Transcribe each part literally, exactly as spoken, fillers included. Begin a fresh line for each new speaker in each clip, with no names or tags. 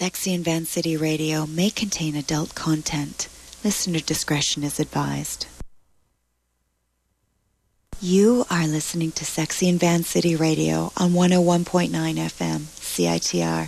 Sexy and Van City Radio may contain adult content. Listener discretion is advised. You are listening to Sexy and Van City Radio on one oh one point nine F M, C I T R.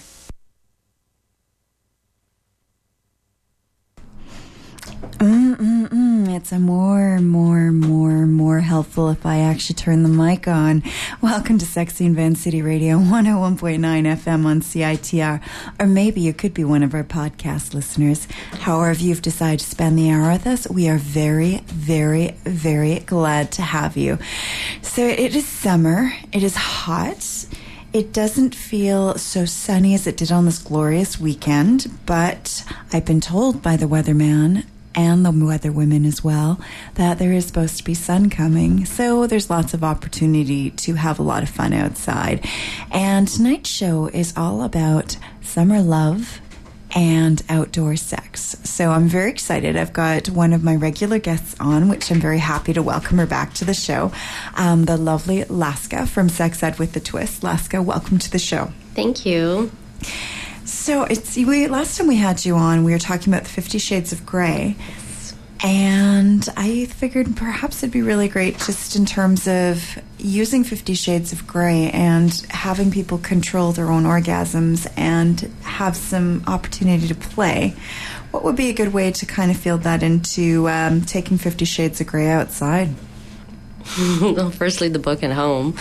Mm-mm-mm. It's a more, more, more, more helpful if I actually turn the mic on. Welcome to Sexy and Van City Radio, one oh one point nine F M on C I T R. Or maybe you could be one of our podcast listeners. However you've decided to spend the hour with us, we are very, very, very glad to have you. So it is summer. It is hot. It doesn't feel so sunny as it did on this glorious weekend, but I've been told by the weatherman and the weather women as well that there is supposed to be sun coming, so there's lots of opportunity to have a lot of fun outside. And tonight's show is all about summer love and outdoor sex. So I'm very excited. I've got one of my regular guests on, which I'm very happy to welcome her back to the show, um, the lovely Laska from Sex Ed with the Twist. Laska, welcome to the show.
Thank you.
So it's we last time we had you on, we were talking about the Fifty Shades of Grey, and I figured perhaps it'd be really great just in terms of using Fifty Shades of Grey and having people control their own orgasms and have some opportunity to play. What would be a good way to kind of field that into um, taking Fifty Shades of Grey outside?
Well, first leave the book at home.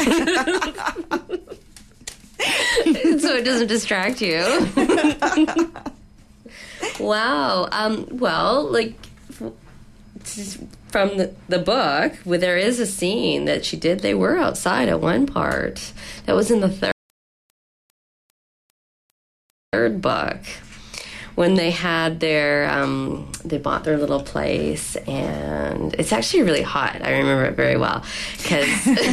So it doesn't distract you. Wow. Um, well, like, from the, the book, where there is a scene that she did, they were outside at one part. That was in the third, third book. When they had their, um, they bought their little place, and it's actually really hot. I remember it very well, because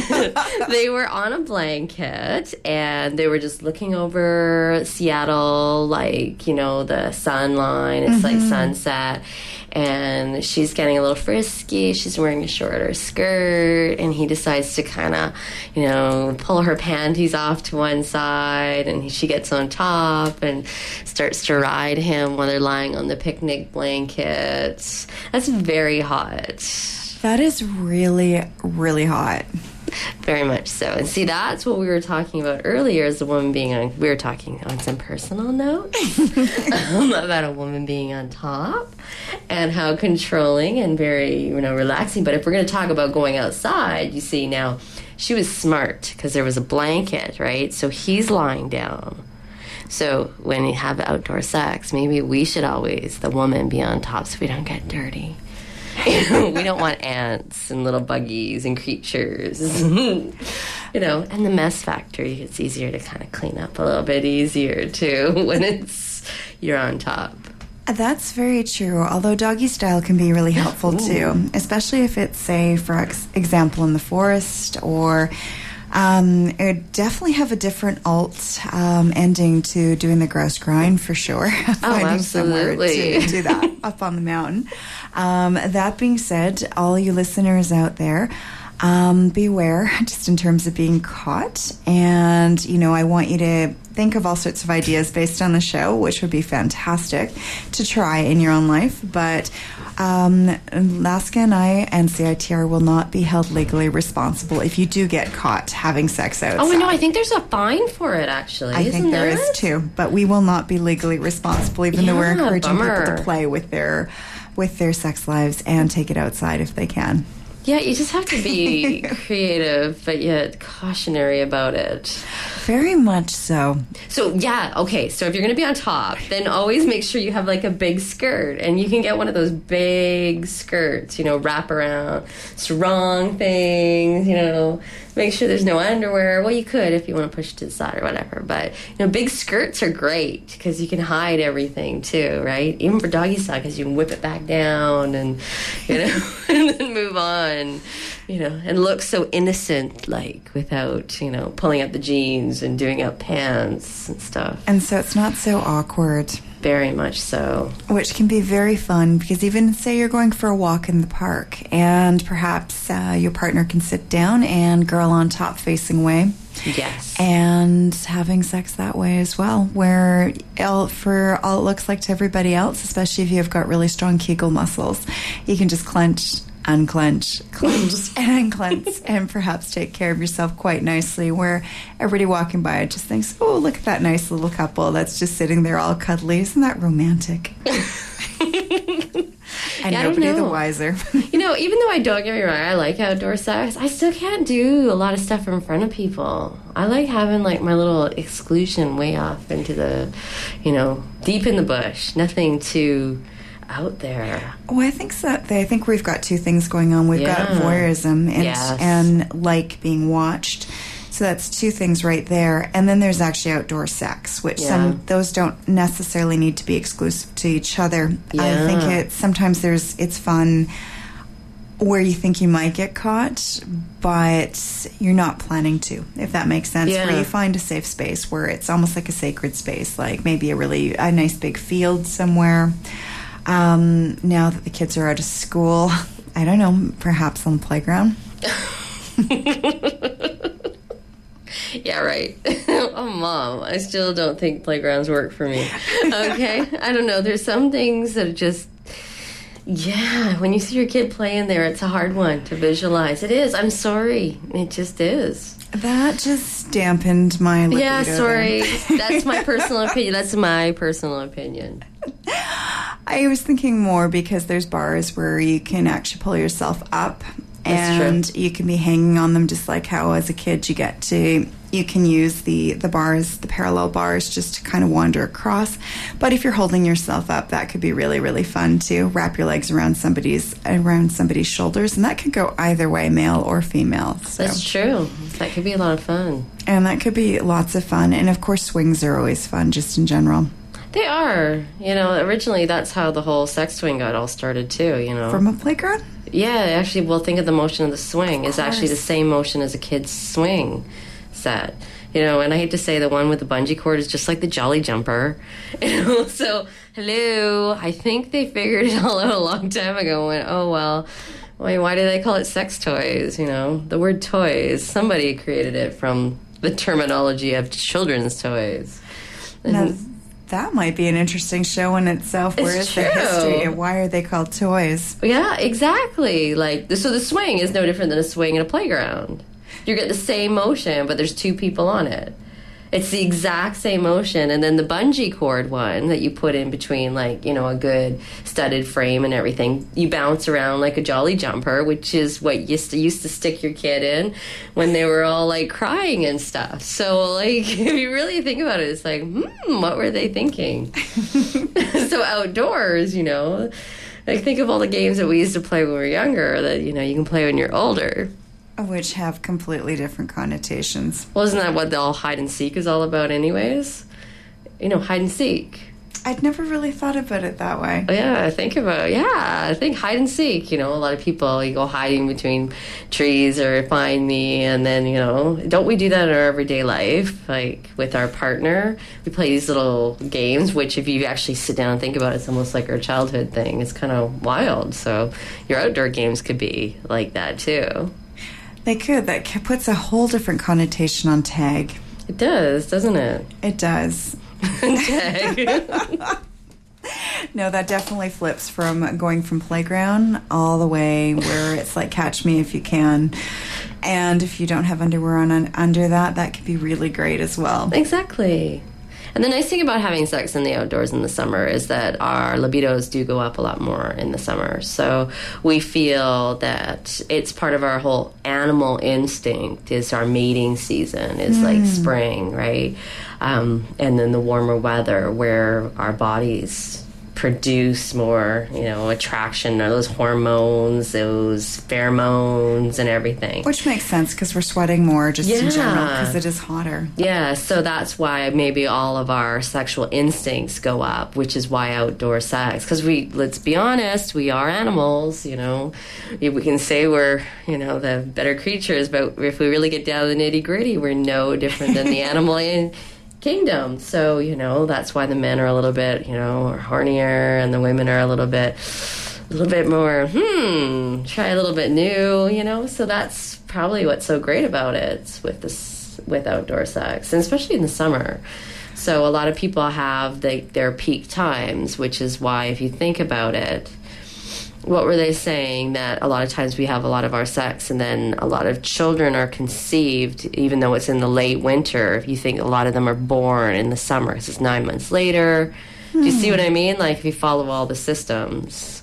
they were on a blanket, and they were just looking over Seattle, like, you know, the sun line. It's mm-hmm. like sunset, and she's getting a little frisky. She's wearing a shorter skirt, and he decides to kind of, you know, pull her panties off to one side, and she gets on top and starts to ride him while they're lying on the picnic blankets. That's very hot.
That is really, really hot.
Very much so. And see, that's what we were talking about earlier, as a woman being on, we were talking on some personal notes um, about a woman being on top and how controlling and very, you know, relaxing. But if we're going to talk about going outside, you see, now she was smart because there was a blanket, right? So he's lying down. So when you have outdoor sex, maybe we should always, the woman, be on top so we don't get dirty. We don't want ants and little buggies and creatures. You know, and the mess factory, it's easier to kind of clean up a little bit easier, too, when it's you're on top.
That's very true, although doggy style can be really helpful, Ooh. too, especially if it's, say, for ex- example, in the forest, or... Um, it would definitely have a different alt um, ending to doing the grouse grind for sure.
Oh,
Finding
absolutely.
somewhere to do that up on the mountain. Um, that being said, all you listeners out there, um, beware just in terms of being caught. And, you know, I want you to think of all sorts of ideas based on the show, which would be fantastic to try in your own life. But um, Laska and I and C I T R will not be held legally responsible if you do get caught having sex outside.
Oh, no, I think there's a fine for it, actually.
I
Isn't
think there
there
is, too. But we will not be legally responsible, even
yeah,
though we're encouraging
bummer.
people to play with their with their sex lives and take it outside if they can.
Yeah, you just have to be creative, but yet cautionary about it.
Very much so.
So, yeah, okay, so if you're going to be on top, then always make sure you have, like, a big skirt. And you can get one of those big skirts, you know, wrap around, sarong things, you know, make sure there's no underwear. Well, you could if you want to push it to the side or whatever. But, you know, big skirts are great because you can hide everything, too, right? Even for doggy style, because you can whip it back down and, you know, and then move on, you know, and look so innocent, like, without, you know, pulling up the jeans and doing up pants and stuff.
And so it's not so awkward.
Very much so.
Which can be very fun because even say you're going for a walk in the park and perhaps uh, your partner can sit down and girl on top facing away.
Yes.
And having sex that way as well, where all, for all it looks like to everybody else, especially if you've got really strong Kegel muscles, you can just clench, unclench, clench, and unclench, and perhaps take care of yourself quite nicely, where everybody walking by just thinks, oh, look at that nice little couple that's just sitting there all cuddly. Isn't that romantic? And
yeah,
nobody the wiser.
You know, even though I don't get me wrong, I like outdoor sex, I still can't do a lot of stuff in front of people. I like having like my little exclusion way off into the, you know, deep in the bush. Nothing too out there.
Oh, I think so. I think we've got two things going on. We've
Yeah.
got voyeurism and
Yes.
and like being watched. So that's two things right there. And then there's actually outdoor sex, which
Yeah.
some those don't necessarily need to be exclusive to each other. I
Yeah.
think it sometimes there's it's fun where you think you might get caught, but you're not planning to, if that makes sense.
Yeah.
Where you find a safe space where it's almost like a sacred space, like maybe a really a nice big field somewhere. Um, now that the kids are out of school, I don't know, perhaps on the playground.
Yeah, right. Oh, Mom, I still don't think playgrounds work for me. Okay? I don't know. There's some things that are just, yeah, when you see your kid playing there, it's a hard one to visualize. It is. I'm sorry. It just is.
That just dampened my libido.
Yeah, sorry.
there.
That's my personal opinion. That's my personal opinion.
I was thinking more because there's bars where you can actually pull yourself up.
That's
And
true.
you can be hanging on them just like how as a kid you get to, you can use the, the bars, the parallel bars, just to kind of wander across. But if you're holding yourself up, that could be really, really fun too. Wrap your legs around somebody's around somebody's shoulders, and that could go either way, male or female. So.
That's true. That could be a lot of fun.
And that could be lots of fun. And of course, swings are always fun, just in general.
They are. You know, originally that's how the whole sex swing got all started too, you know.
From a playground?
Yeah, actually, well, think of the motion of the swing. It's actually the
course.
same motion as a kid's swing set. You know, and I hate to say the one with the bungee cord is just like the Jolly Jumper. You know, so, hello, I think they figured it all out a long time ago and went, oh, well, why, why do they call it sex toys? You know, the word toys, somebody created it from the terminology of children's toys. And
Now, that might be an interesting show in itself. Where
It's
is the
true.
history? Why are they called toys?
Yeah, exactly. Like, so the swing is no different than a swing in a playground. You get the same motion, but there's two people on it. It's the exact same motion. And then the bungee cord one that you put in between, like, you know, a good studded frame and everything, you bounce around like a Jolly Jumper, which is what you used to, used to stick your kid in when they were all, like, crying and stuff. So, like, if you really think about it, it's like, hmm, what were they thinking? So outdoors, you know, like, think of all the games that we used to play when we were younger that, you know, you can play when you're older.
Which have completely different connotations.
Well, isn't that what the all hide and seek is all about anyways? You know, hide and seek.
I'd never really thought about it that way.
Yeah, think about, yeah, I think hide and seek. You know, a lot of people, you go hiding between trees or find me, and then, you know, don't we do that in our everyday life? Like, with our partner, we play these little games, which if you actually sit down and think about it, it's almost like our childhood thing. It's kind of wild. So your outdoor games could be like that, too.
They could. That c- puts a whole different connotation on tag.
It does, doesn't it?
It does.
Tag.
No, that definitely flips from going from playground all the way where it's like catch me if you can. And if you don't have underwear on un- under that, that could be really great as well.
Exactly. And the nice thing about having sex in the outdoors in the summer is that our libidos do go up a lot more in the summer. So we feel that it's part of our whole animal instinct is our mating season is like spring, right? Um, and then the warmer weather where our bodies produce more, you know, attraction, or those hormones, those pheromones and everything.
Which makes sense because we're sweating more just in
Yeah.
general because it is hotter.
Yeah, so that's why maybe all of our sexual instincts go up, which is why outdoor sex. Because we, let's be honest, we are animals, you know. We can say we're, you know, the better creatures, but if we really get down to the nitty gritty, we're no different than the animal in kingdom. So, you know, that's why the men are a little bit, you know, hornier, and the women are a little bit, a little bit more, hmm, try a little bit new, you know. So that's probably what's so great about it with this with outdoor sex, and especially in the summer. So a lot of people have the, their peak times, which is why, if you think about it, what were they saying? That a lot of times we have a lot of our sex, and then a lot of children are conceived, even though it's in the late winter. If you think a lot of them are born in the summer, because it's nine months later. Hmm. Do you see what I mean? Like, if you follow all the systems.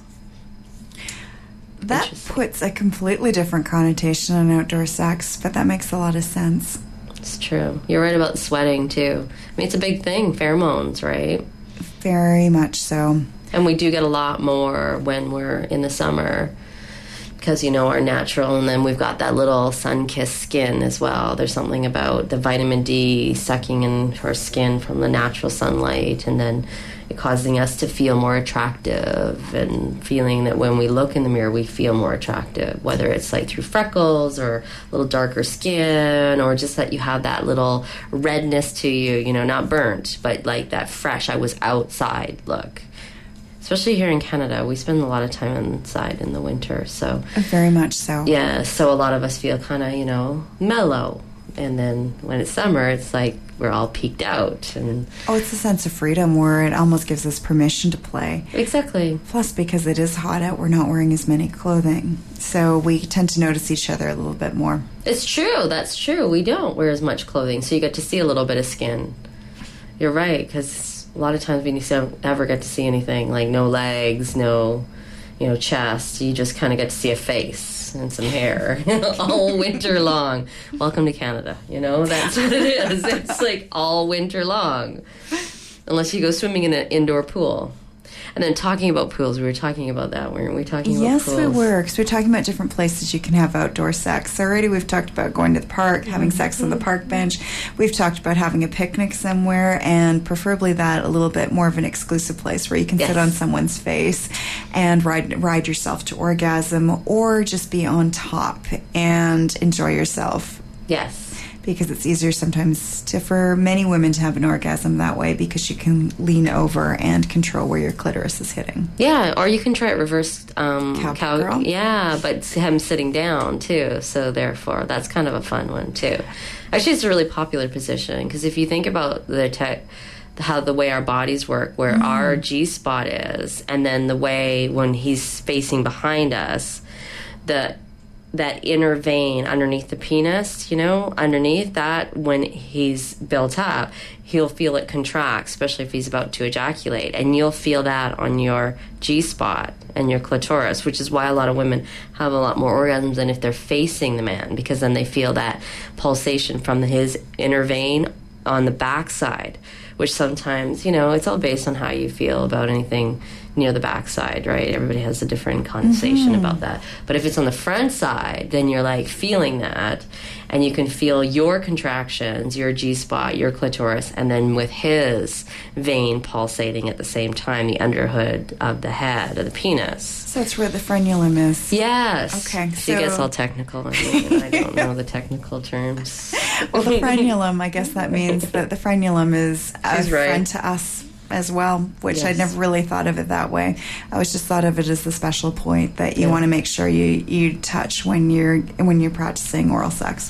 That puts a completely different connotation on outdoor sex, but that makes a lot of sense.
It's true. You're right about the sweating, too. I mean, it's a big thing, pheromones, right?
Very much so.
And we do get a lot more when we're in the summer because, you know, our natural, and then we've got that little sun-kissed skin as well. There's something about the vitamin D sucking in her skin from the natural sunlight, and then it causing us to feel more attractive, and feeling that when we look in the mirror we feel more attractive, whether it's like through freckles or a little darker skin, or just that you have that little redness to you, you know, not burnt, but like that fresh, I was outside look. Especially here in Canada, we spend a lot of time inside in the winter, so...
Very much so.
Yeah, so a lot of us feel kind of, you know, mellow. And then when it's summer, it's like we're all peaked out. And
oh, it's a sense of freedom where it almost gives us permission to play.
Exactly.
Plus, because it is hot out, we're not wearing as many clothing. So we tend to notice each other a little bit more.
It's true. That's true. We don't wear as much clothing, so you get to see a little bit of skin. You're right, because... a lot of times we never get to see anything, like no legs, no, you know, chest. You just kind of get to see a face and some hair all winter long. Welcome to Canada, you know? That's what it is. It's like all winter long, unless you go swimming in an indoor pool. And then talking about pools, we were talking about that, weren't we? Talking about
yes,
pools.
we were, because we we're talking about different places you can have outdoor sex. Already we've talked about going to the park, having mm-hmm. sex on the park bench. We've talked about having a picnic somewhere, and preferably that a little bit more of an exclusive place where you can yes. sit on someone's face and ride ride yourself to orgasm, or just be on top and enjoy yourself.
Yes.
Because it's easier sometimes to, for many women to have an orgasm that way, because you can lean over and control where your clitoris is hitting.
Yeah, or you can try it reverse um,
cowgirl.
Cow, yeah, but him sitting down too. So therefore, that's kind of a fun one too. Actually, it's a really popular position, because if you think about the tech, how the way our bodies work, where mm. our G spot is, and then the way when he's facing behind us, the that inner vein underneath the penis, you know, underneath that, when he's built up, he'll feel it contract, especially if he's about to ejaculate. And you'll feel that on your G-spot and your clitoris, which is why a lot of women have a lot more orgasms than if they're facing the man, because then they feel that pulsation from his inner vein on the backside, which sometimes, you know, it's all based on how you feel about anything near the backside, right? Everybody has a different connotation mm-hmm. about that. But if it's on the front side, then you're like feeling that, and you can feel your contractions, your G-spot, your clitoris, and then with his vein pulsating at the same time, the underhood of the head of the penis.
So it's where the frenulum is.
Yes.
Okay.
She so... gets all technical. I mean, I don't know the technical terms.
Well, the frenulum, I guess that means that the frenulum is a
She's right.
friend to us as well, which yes. I never really thought of it that way. I always just thought of it as the special point that you yeah. want to make sure you, you touch when you're when you're practicing oral sex.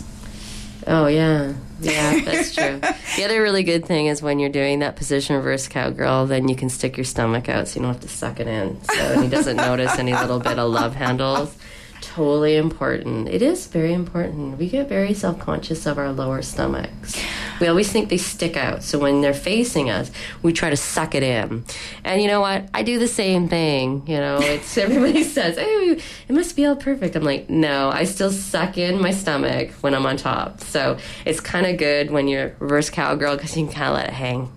Oh, yeah. Yeah, that's true. The other really good thing is when you're doing that position reverse cowgirl, then you can stick your stomach out so you don't have to suck it in. So he doesn't notice any little bit of love handles. Totally important. It is very important. We get very self-conscious of our lower stomachs. We always think they stick out. So when they're facing us, we try to suck it in. And you know what? I do the same thing. You know, it's everybody says, "Oh, it must be all perfect." I'm like, no, I still suck in my stomach when I'm on top. So it's kind of good when you're reverse cowgirl, because you can kind of let it hang.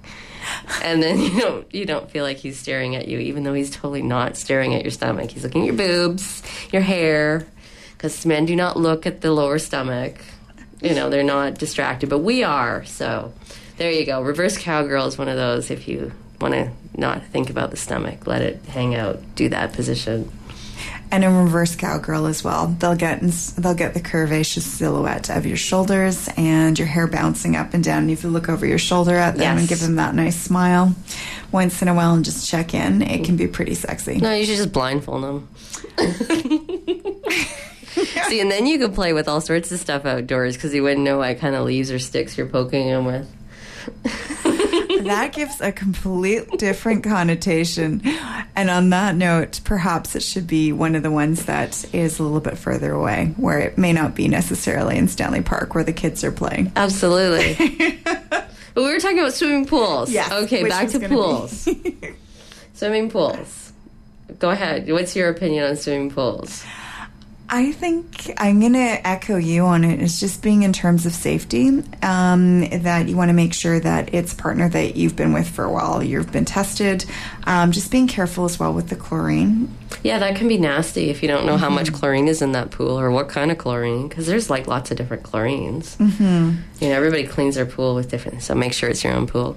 And then you don't you don't feel like he's staring at you, even though he's totally not staring at your stomach. He's looking at your boobs, your hair, because men do not look at the lower stomach. You know, they're not distracted, but we are. So there you go. Reverse cowgirl is one of those. If you want to not think about the stomach, let it hang out. Do that position.
And in reverse cowgirl as well, they'll get they'll get the curvaceous silhouette of your shoulders and your hair bouncing up and down. And if you look over your shoulder at them
yes.
and give them that nice smile once in a while and just check in, it can be pretty sexy.
No, you should just blindfold them. See, and then you could play with all sorts of stuff outdoors because you wouldn't know what kind of leaves or sticks you're poking them with.
That gives a complete different connotation. And on that note, perhaps it should be one of the ones that is a little bit further away, where it may not be necessarily in Stanley Park where the kids are playing.
Absolutely. But we were talking about swimming pools.
Yes,
okay, back to pools. Swimming pools. Go ahead. What's your opinion on swimming pools?
I think I'm going to echo you on it. It's just being in terms of safety, um, that you want to make sure that it's a partner that you've been with for a while, you've been tested. Um, just being careful as well with the chlorine.
Yeah, that can be nasty if you don't know mm-hmm. how much chlorine is in that pool or what kind of chlorine, because there's like lots of different chlorines. Mm-hmm. You know, everybody cleans their pool with different, so make sure it's your own pool.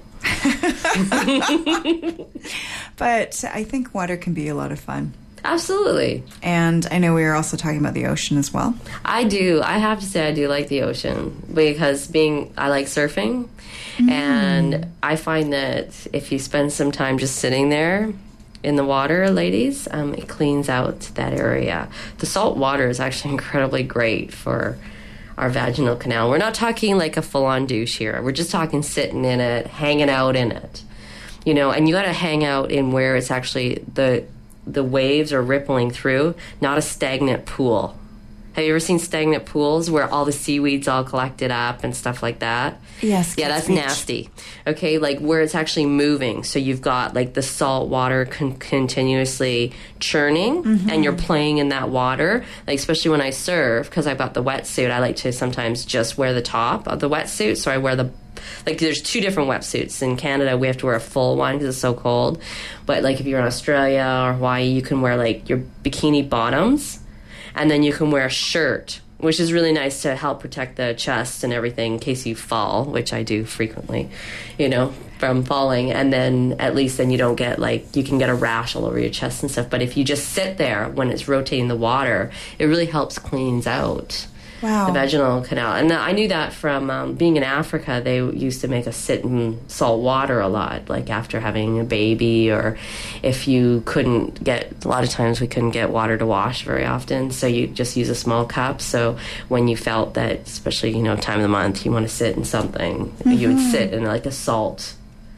But I think water can be a lot of fun.
Absolutely.
And I know we were also talking about the ocean as well.
I do. I have to say I do like the ocean because being I like surfing. Mm. And I find that if you spend some time just sitting there in the water, ladies, um, it cleans out that area. The salt water is actually incredibly great for our vaginal canal. We're not talking like a full-on douche here. We're just talking sitting in it, hanging out in it. You know, and you got to hang out in where it's actually the... the waves are rippling through, not a stagnant pool. Have you ever seen stagnant pools where all the seaweed's all collected up and stuff like that?
Yes.
Yeah, that's
beach.
nasty. Okay, like where it's actually moving. So you've got like the salt water con- continuously churning mm-hmm. and you're playing in that water. Like especially when I surf, because I've got the wetsuit, I like to sometimes just wear the top of the wetsuit. So I wear the Like, there's two different wetsuits. In Canada, we have to wear a full one because it's so cold. But, like, if you're in Australia or Hawaii, you can wear, like, your bikini bottoms. And then you can wear a shirt, which is really nice to help protect the chest and everything in case you fall, which I do frequently, you know, from falling. And then at least then you don't get, like, you can get a rash all over your chest and stuff. But if you just sit there when it's rotating the water, it really helps cleans out.
Wow.
The vaginal canal. And I knew that from um, being in Africa. They used to make us sit in salt water a lot, like after having a baby, or if you couldn't get, a lot of times we couldn't get water to wash very often, so you just use a small cup. So when you felt that, especially, you know, time of the month, you want to sit in something, mm-hmm. you would sit in like a salt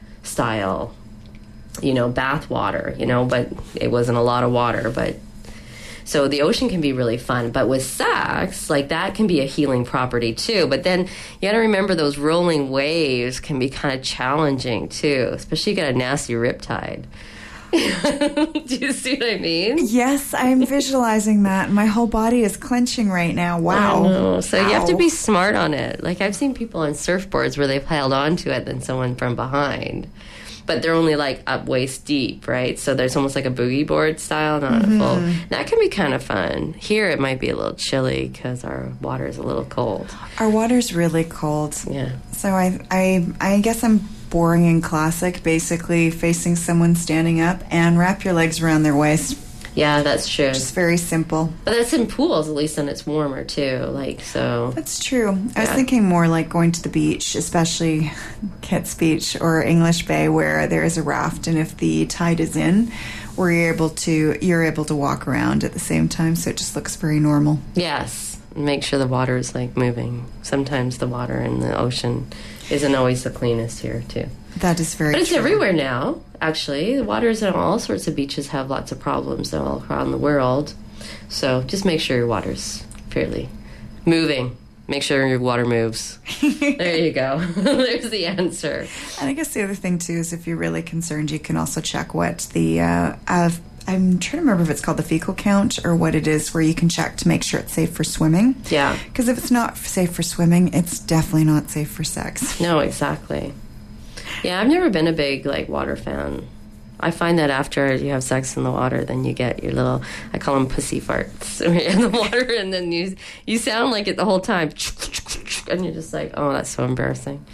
style, you know, bath water, you know, but it wasn't a lot of water, but so the ocean can be really fun, but with sex, like that can be a healing property too. But then you got to remember those rolling waves can be kind of challenging too, especially if you got a nasty riptide. Do you see what I mean?
Yes, I'm visualizing that. My whole body is clenching right now. Wow.
I know. So
Ow.
You have to be smart on it. Like I've seen people on surfboards where they've held on to it than someone from behind. But they're only like up waist deep, right? So there's almost like a boogie board style, not mm-hmm. a full. That can be kind of fun. Here it might be a little chilly because our water is a little cold.
Our water's really cold.
Yeah.
So I, I, I guess I'm boring and classic, basically facing someone standing up and wrap your legs around their waist.
Yeah, that's true.
Just very simple.
But that's in pools, at least, and it's warmer too. Like so.
That's true. I was yeah. thinking more like going to the beach, especially Kits Beach or English Bay, where there is a raft, and if the tide is in, where you're able to you're able to walk around at the same time, so it just looks very normal.
Yes, make sure the water is like moving. Sometimes the water in the ocean isn't always the cleanest here too.
That is very
But it's
true.
everywhere now, actually. The waters on all sorts of beaches have lots of problems all around the world. So just make sure your water's fairly moving. Make sure your water moves. There you go. There's the answer.
And I guess the other thing, too, is if you're really concerned, you can also check what the... Uh, uh, I'm trying to remember if it's called the fecal count or what it is, where you can check to make sure it's safe for swimming.
Yeah.
Because if it's not safe for swimming, it's definitely not safe for sex.
No, exactly. Yeah, I've never been a big, like, water fan. I find that after you have sex in the water, then you get your little, I call them pussy farts, where you're in the water, and then you you sound like it the whole time. And you're just like, oh, that's so embarrassing.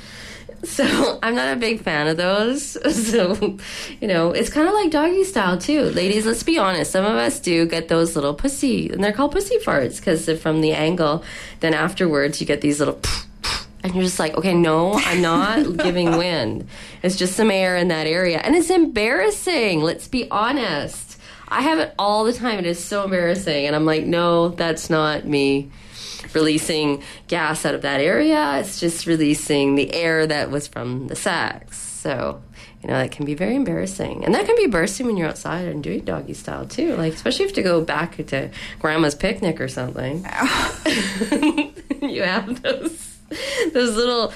So I'm not a big fan of those. So, you know, it's kind of like doggy style, too. Ladies, let's be honest. Some of us do get those little pussy, and they're called pussy farts, because from the angle, then afterwards you get these little... And you're just like, okay, no, I'm not giving wind. It's just some air in that area. And it's embarrassing. Let's be honest. I have it all the time. It is so embarrassing. And I'm like, no, that's not me releasing gas out of that area. It's just releasing the air that was from the sex. So, you know, that can be very embarrassing. And that can be embarrassing when you're outside and doing doggy style, too. Like, especially if you have to go back to grandma's picnic or something. You have those, those little...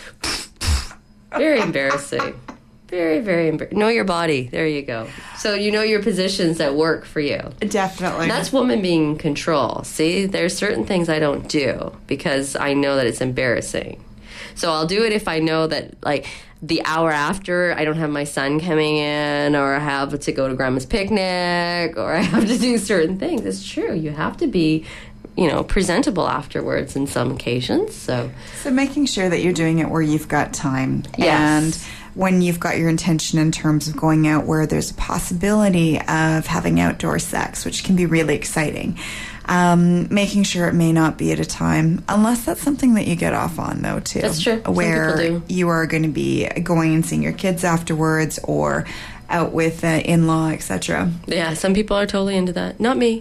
Very embarrassing. Very, very embarrassing. Know your body. There you go. So you know your positions that work for you.
Definitely.
And that's woman being in control. See, there's certain things I don't do because I know that it's embarrassing. So I'll do it if I know that, like, the hour after I don't have my son coming in, or I have to go to grandma's picnic, or I have to do certain things. It's true. You have to be, you know, presentable afterwards in some occasions. So,
so making sure that you're doing it where you've got time.
Yes.
And when you've got your intention in terms of going out where there's a possibility of having outdoor sex, which can be really exciting. Um, making sure it may not be at a time, unless that's something that you get off on, though, too.
That's true.
Where
Some people do.
You are going to be going and seeing your kids afterwards, or out with uh, in-law, et cetera.
Yeah, some people are totally into that. Not me.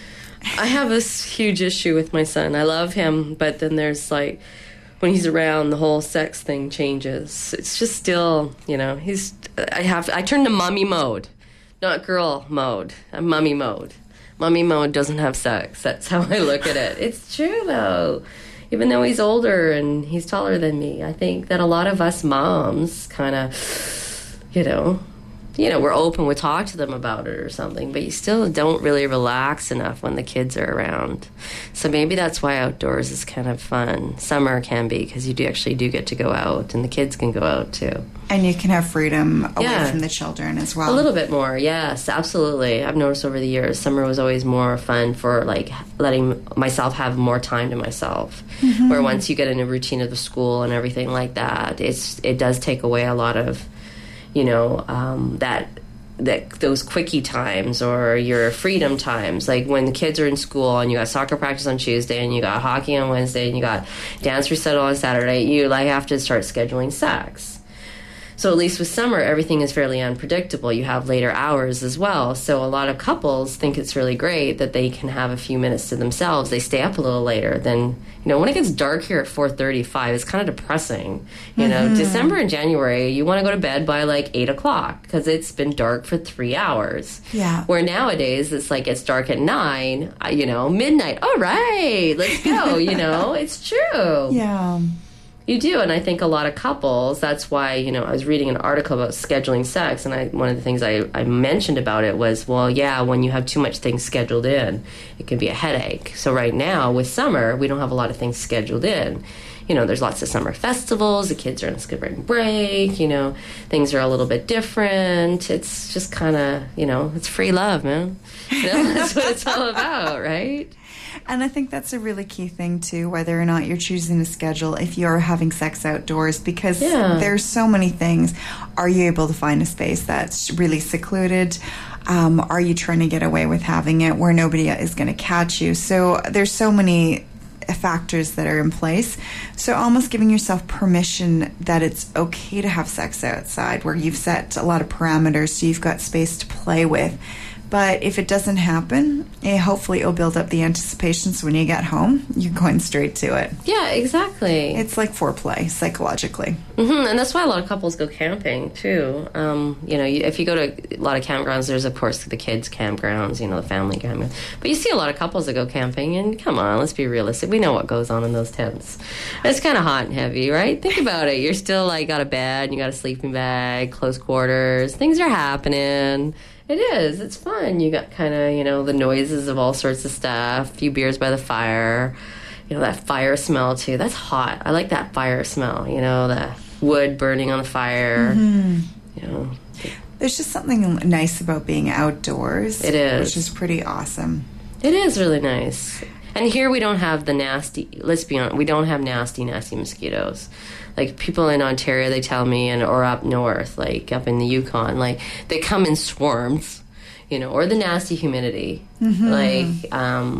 I have this huge issue with my son. I love him, but then there's like, when he's around, the whole sex thing changes. It's just still, you know, he's, I have, I turn to mommy mode, not girl mode. I'm mommy mode. Mommy mode doesn't have sex. That's how I look at it. It's true, though. Even though he's older and he's taller than me, I think that a lot of us moms kind of, you know, you know, we're open, we talk to them about it or something, but you still don't really relax enough when the kids are around. So maybe that's why outdoors is kind of fun. Summer can be, because you do actually do get to go out, and the kids can go out too.
And you can have freedom away
Yeah.
from the children as well.
A little bit more, yes, absolutely. I've noticed over the years, summer was always more fun for, like, letting myself have more time to myself. Mm-hmm. Where once you get in a routine of the school and everything like that, it's it does take away a lot of, you know, um, that that those quickie times or your freedom times. Like when the kids are in school and you got soccer practice on Tuesday and you got hockey on Wednesday and you got dance recital on Saturday, you like have to start scheduling sex. So at least with summer, everything is fairly unpredictable. You have later hours as well. So a lot of couples think it's really great that they can have a few minutes to themselves. They stay up a little later. Then, you know, when it gets dark here at four thirty-five, it's kind of depressing. You know, mm-hmm. December and January, you want to go to bed by like eight o'clock because it's been dark for three hours.
Yeah.
Where nowadays, it's like it's dark at nine, you know, midnight. All right, let's go, you know. It's true.
Yeah.
You do, and I think a lot of couples, that's why, you know, I was reading an article about scheduling sex, and I, one of the things I, I mentioned about it was, well, yeah, when you have too much things scheduled in, it can be a headache. So right now, with summer, we don't have a lot of things scheduled in. You know, there's lots of summer festivals, the kids are on spring break, you know, things are a little bit different. It's just kind of, you know, it's free love, man. You know, that's what it's all about, right?
And I think that's a really key thing, too, whether or not you're choosing to schedule if you're having sex outdoors, because
yeah.
there's so many things. Are you able to find a space that's really secluded? Um, are you trying to get away with having it where nobody is going to catch you? So there's so many factors that are in place. So almost giving yourself permission that it's okay to have sex outside, where you've set a lot of parameters so you've got space to play with. But if it doesn't happen, eh, hopefully it'll build up the anticipation so when you get home, you're going straight to it.
Yeah, exactly.
It's like foreplay, psychologically.
Mm-hmm. And that's why a lot of couples go camping, too. Um, you know, you, if you go to a lot of campgrounds, there's, of course, the kids' campgrounds, you know, the family campgrounds. But you see a lot of couples that go camping, and come on, let's be realistic. We know what goes on in those tents. It's kind of hot and heavy, right? Think about it. You're still, like, got a bed, and you got a sleeping bag, close quarters. Things are happening. It is. It's fun. You got kind of, you know, the noises of all sorts of stuff. A few beers by the fire. You know, that fire smell, too. That's hot. I like that fire smell, you know, the wood burning on the fire. Mm-hmm. You know.
There's just something nice about being outdoors.
It is.
Which is pretty awesome.
It is really nice. And here we don't have the nasty, let's be honest, we don't have nasty, nasty mosquitoes. Like, people in Ontario, they tell me, and or up north, like up in the Yukon, like, they come in swarms, you know, or the nasty humidity. Mm-hmm. Like, um,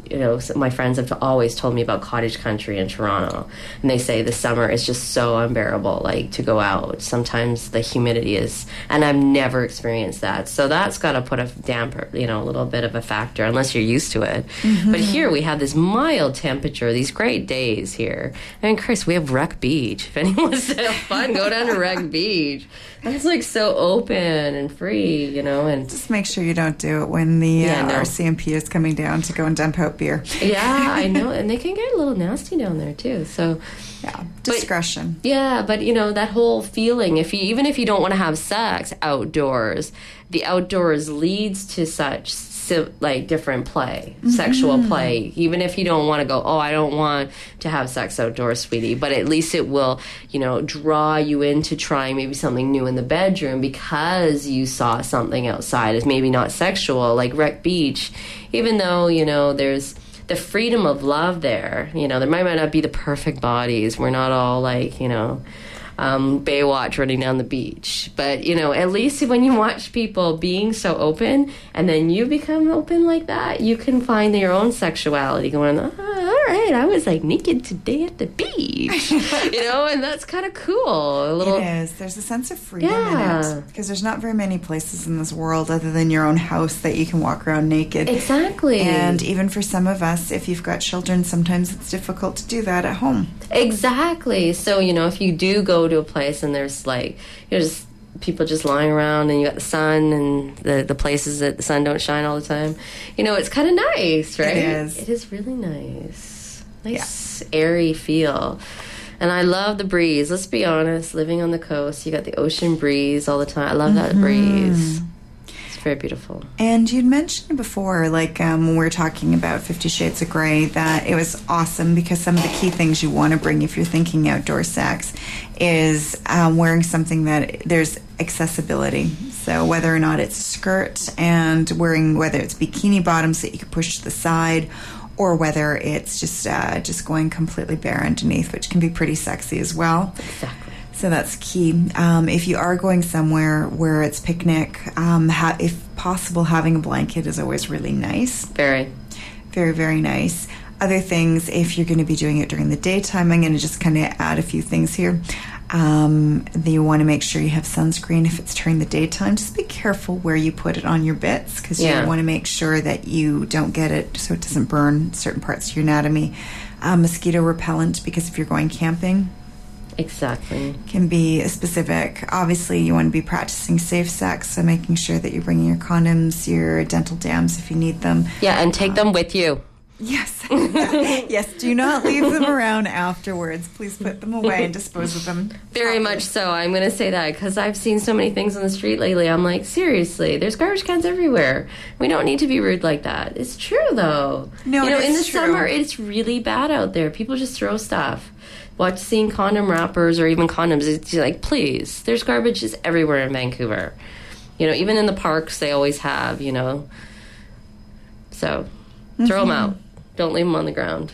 you know, my friends have always told me about cottage country in Toronto, and they say the summer is just so unbearable, like, to go out. Sometimes the humidity is, and I've never experienced that. So that's got to put a damper, you know, a little bit of a factor, unless you're used to it. Mm-hmm. But here we have this mild temperature, these great days here. And Chris, we have Wreck Beach. If anyone wants to have fun, go down to Wreck Beach. It's like so open and free, you know. And
just make sure you don't do it when the
yeah,
uh,
no.
R C M P is coming down to go and dump out beer.
Yeah, I know, and they can get a little nasty down there too. So,
yeah, discretion.
But, yeah, but you know that whole feeling. If you even if you don't want to have sex outdoors, the outdoors leads to such like different play, mm-hmm. sexual play. Even if you don't want to go, oh, I don't want to have sex outdoors, sweetie, but at least it will, you know, draw you into trying maybe something new in the bedroom because you saw something outside. It's maybe not sexual, like Wreck Beach, even though, you know, there's the freedom of love there. You know, there might, might not be the perfect bodies. We're not all like, you know, Um, Baywatch running down the beach. But, you know, at least when you watch people being so open and then you become open like that, you can find your own sexuality going, oh, all right, I was like naked today at the beach. You know, and that's kind of cool. A little,
it is. There's a sense of freedom
yeah.
in it. Because there's not very many places in this world other than your own house that you can walk around naked.
Exactly.
And even for some of us, if you've got children, sometimes it's difficult to do that at home.
Exactly. So, you know, if you do go to a place and there's like, you know, just people just lying around and you got the sun and the, the places that the sun don't shine all the time, you know, it's kind of nice, right?
It is.
It is really nice. Nice, yeah. airy feel. And I love the breeze. Let's be honest, living on the coast, you got the ocean breeze all the time. I love that mm-hmm. breeze. It's very beautiful.
And you'd mentioned before, like um, when we were talking about Fifty Shades of Grey, that it was awesome because some of the key things you want to bring if you're thinking outdoor sex is um, wearing something that there's accessibility. So whether or not it's a skirt and wearing, whether it's bikini bottoms that you can push to the side, or whether it's just uh, just going completely bare underneath, which can be pretty sexy as well.
Exactly.
So that's key. Um, if you are going somewhere where it's picnic, um, ha- if possible, having a blanket is always really nice.
Very.
Very, very nice. Other things, if you're going to be doing it during the daytime, I'm going to just kind of add a few things here. Um, you want to make sure you have sunscreen if it's during the daytime. Just be careful where you put it on your bits because
yeah.
you want to make sure that you don't get it so it doesn't burn certain parts of your anatomy. Uh, mosquito repellent, because if you're going camping,
exactly,
can be specific. Obviously, you want to be practicing safe sex, so making sure that you're bringing your condoms, your dental dams if you need them.
Yeah, and take um, them with you.
Yes. Yes, do not leave them around afterwards. Please put them away and dispose of them.
Very much so. I'm going to say that because I've seen so many things on the street lately. I'm like, seriously, there's garbage cans everywhere. We don't need to be rude like that. It's true, though.
No,
you know,
it is
in the
true.
summer, it's really bad out there. People just throw stuff. Watch seeing condom wrappers or even condoms. It's like, please, there's garbage is everywhere in Vancouver. You know, even in the parks, they always have, you know. So, throw mm-hmm. them out. Don't leave them on the ground.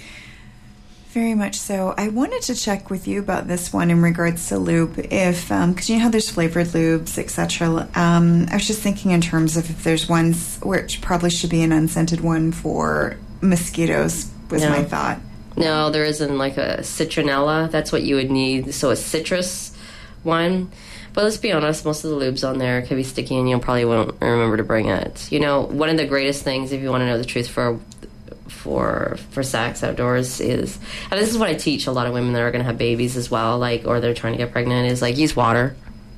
Very much so. I wanted to check with you about this one in regards to lube. If, because um, you know how there's flavored lubes, et cetera. Um, I was just thinking in terms of if there's ones, which probably should be an unscented one for mosquitoes, was
no.
my thought.
No, there isn't like a citronella. That's what you would need. So a citrus one. But let's be honest, most of the lubes on there can be sticky and you probably won't remember to bring it. You know, one of the greatest things, if you want to know the truth, for for for sex outdoors is, and this is what I teach a lot of women that are going to have babies as well, like, or they're trying to get pregnant, is like, use water.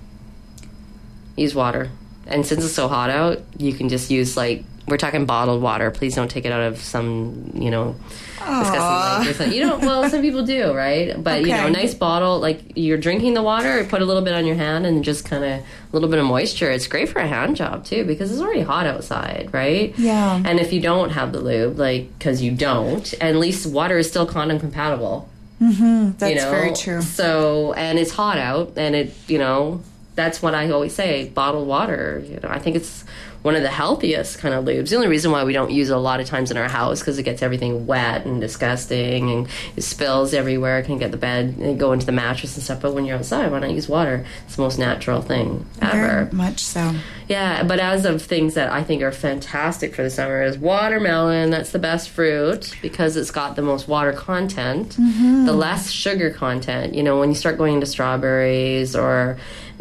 Use water. And since it's so hot out, you can just use, like, we're talking bottled water. Please don't take it out of some, you know, disgusting lake or something. You know, well, some people do, right? But, okay. you know, a nice bottle, like, you're drinking the water, put a little bit on your hand and just kind of a little bit of moisture. It's great for a hand job, too, because it's already hot outside, right?
Yeah.
And if you don't have the lube, like, because you don't, at least water is still condom compatible.
Mm-hmm. That's
you know?
very true.
So, and it's hot out, and it, you know, that's what I always say, bottled water. You know, I think it's one of the healthiest kind of lubes. The only reason why we don't use it a lot of times in our house because it gets everything wet and disgusting and it spills everywhere. It can get the bed and go into the mattress and stuff. But when you're outside, why not use water? It's the most natural thing ever.
Very much so.
Yeah, but as of things that I think are fantastic for the summer is watermelon. That's the best fruit because it's got the most water content, mm-hmm. the less sugar content. You know, when you start going into strawberries or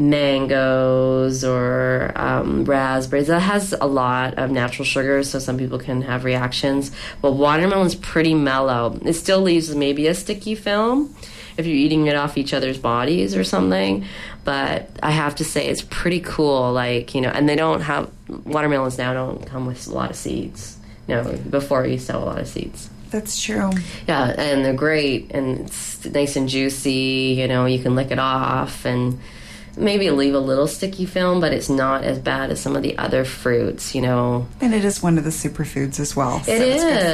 mangoes or um, raspberries, that has a lot of natural sugars, so some people can have reactions. But watermelon's pretty mellow. It still leaves maybe a sticky film if you're eating it off each other's bodies or something. But I have to say it's pretty cool. Like, you know, and they don't have, watermelons now don't come with a lot of seeds. You know, before you sell a lot of seeds.
That's true.
Yeah, and they're great, and it's nice and juicy. You know, you can lick it off, and maybe leave a little sticky film, but it's not as bad as some of the other fruits, you know.
And it is one of the superfoods as well. So
it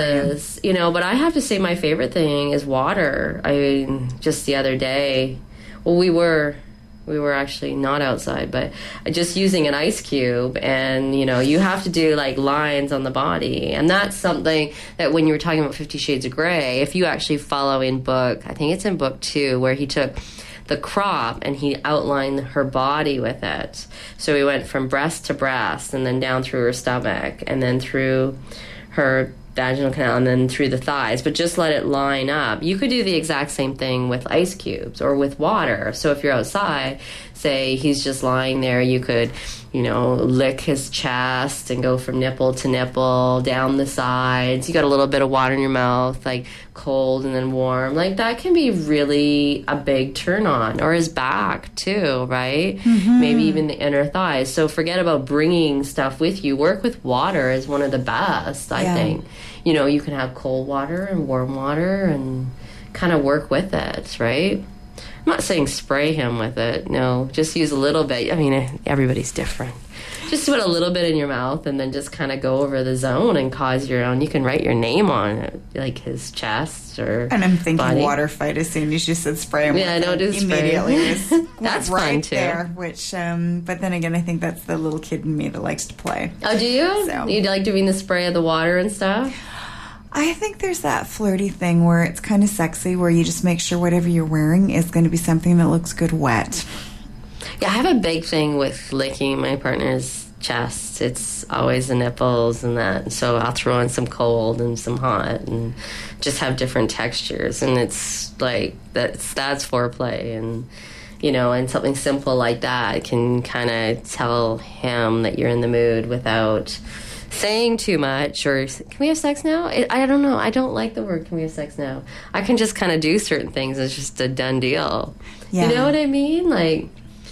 is, you. you know, but I have to say my favorite thing is water. I mean, just the other day, well, we were... We were actually not outside, but just using an ice cube, and, you know, you have to do, like, lines on the body. And that's something that when you were talking about Fifty Shades of Grey, if you actually follow in book, I think it's in book two, where he took the crop and he outlined her body with it. So he went from breast to breast and then down through her stomach and then through her vaginal canal and then through the thighs, but just let it line up. You could do the exact same thing with ice cubes or with water. So if you're outside, say he's just lying there, you could, you know, lick his chest and go from nipple to nipple, down the sides. You got a little bit of water in your mouth, like cold and then warm. Like that can be really a big turn on. Or his back too, right? Mm-hmm. Maybe even the inner thighs. So forget about bringing stuff with you. Work with water is one of the best, I yeah. think. You know, you can have cold water and warm water and kind of work with it, right? I'm not saying spray him with it. No, just use a little bit. I mean, everybody's different. Just put a little bit in your mouth and then just kind of go over the zone and cause your own. You can write your name on it, like his chest or
And I'm thinking
body.
Water fight as soon as you said spray him
yeah,
with
no,
it.
do
Immediately was
that's
right
fun too.
there, which, um, but then again, I think that's the little kid in me that likes to play.
Oh, do you?
So.
You like doing the spray of the water and stuff?
I think there's that flirty thing where it's kind of sexy, where you just make sure whatever you're wearing is going to be something that looks good wet.
Yeah, I have a big thing with licking my partner's chest. It's always the nipples and that. So I'll throw in some cold and some hot and just have different textures. And it's like, that's, that's foreplay. And, you know, and something simple like that can kind of tell him that you're in the mood without saying too much. Or can we have sex now? I, I don't know. I don't like the word can we have sex now. I can just kind of do certain things. It's just a done deal. Yeah. You know what I mean? Like,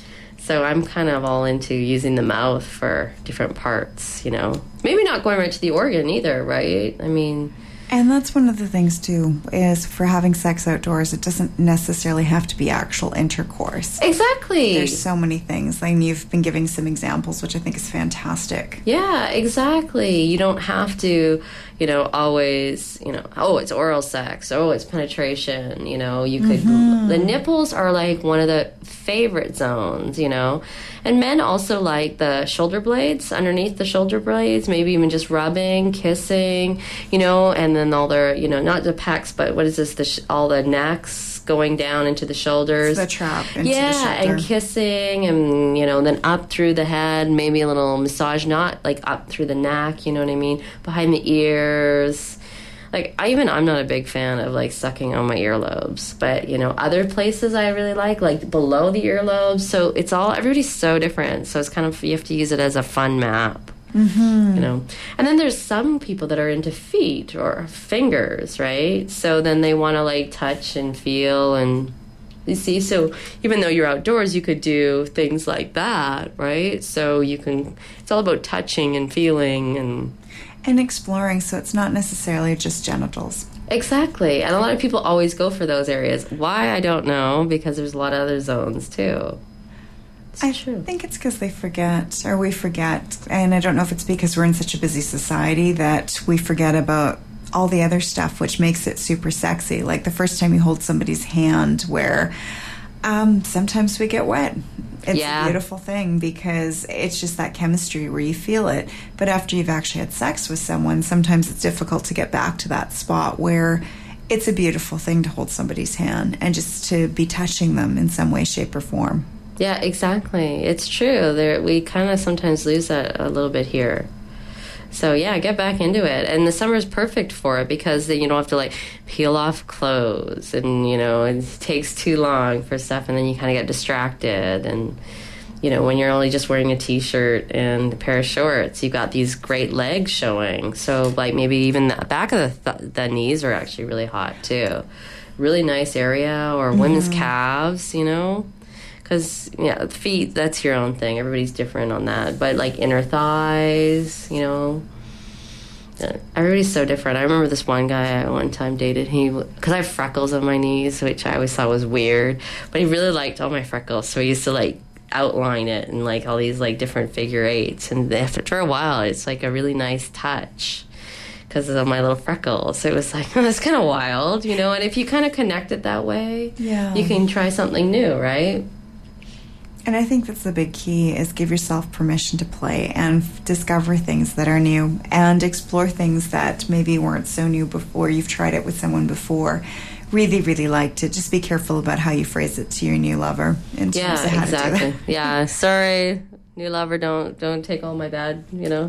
so I'm kind of all into using the mouth for different parts, you know. Maybe not going right to the organ either, right? I mean...
And that's one of the things, too, is for having sex outdoors, it doesn't necessarily have to be actual intercourse.
Exactly.
There's so many things. And you've been giving some examples, which I think is fantastic.
Yeah, exactly. You don't have to, you know, always, you know, oh, it's oral sex. Oh, it's penetration. You know, you could... Mm-hmm. The nipples are, like, one of the favorite zones, you know. And men also like the shoulder blades, underneath the shoulder blades, maybe even just rubbing, kissing, you know, and then all their, you know, not the pecs, but what is this, the sh- all the necks going down into the shoulders.
It's the trap into
yeah,
the shoulder.
and kissing and, you know, then up through the head, maybe a little massage, not like up through the neck, you know what I mean, behind the ears. Like, I even, I'm not a big fan of, like, sucking on my earlobes. But, you know, other places I really like, like, below the earlobes. So it's all, everybody's so different. So it's kind of, you have to use it as a fun map. Mm-hmm. You know. And then there's some people that are into feet or fingers, right? So then they want to, like, touch and feel and... You see, so even though you're outdoors, you could do things like that, right? So you can, it's all about touching and feeling and...
And exploring, so it's not necessarily just genitals.
Exactly. And a lot of people always go for those areas. Why, I don't know, because there's a lot of other zones, too. It's
I
true.
think it's because they forget, or we forget, and I don't know if it's because we're in such a busy society that we forget about all the other stuff, which makes it super sexy. Like the first time you hold somebody's hand, where um, sometimes we get wet. It's yeah. a beautiful thing because it's just that chemistry where you feel it. But after you've actually had sex with someone, sometimes it's difficult to get back to that spot where it's a beautiful thing to hold somebody's hand and just to be touching them in some way, shape, or form.
Yeah, exactly. It's true. There, we kind of sometimes lose that a little bit here. So, yeah, get back into it. And the summer is perfect for it because then you don't have to, like, peel off clothes. And, you know, it takes too long for stuff. And then you kind of get distracted. And, you know, when you're only just wearing a T-shirt and a pair of shorts, you've got these great legs showing. So, like, maybe even the back of the, th- the knees are actually really hot, too. Really nice area. Or mm-hmm. women's calves, you know. Because, yeah, feet, that's your own thing. Everybody's different on that. But, like, inner thighs, you know. Everybody's so different. I remember this one guy I one time dated. He, because I have freckles on my knees, which I always thought was weird. But he really liked all my freckles. So he used to, like, outline it in, like, all these, like, different figure eights. And after a while, it's, like, a really nice touch because of my little freckles. So it was like, oh, that's kind of wild, you know. And if you kind of connect it that way,
yeah.
you can try something new, right?
And I think that's the big key is give yourself permission to play and f- discover things that are new and explore things that maybe weren't so new before. You've tried it with someone before, really, really liked it. Just be careful about how you phrase it to your new lover in terms
yeah,
of how
exactly.
to do that.
Yeah, sorry, new lover, don't don't take all my bad, you know.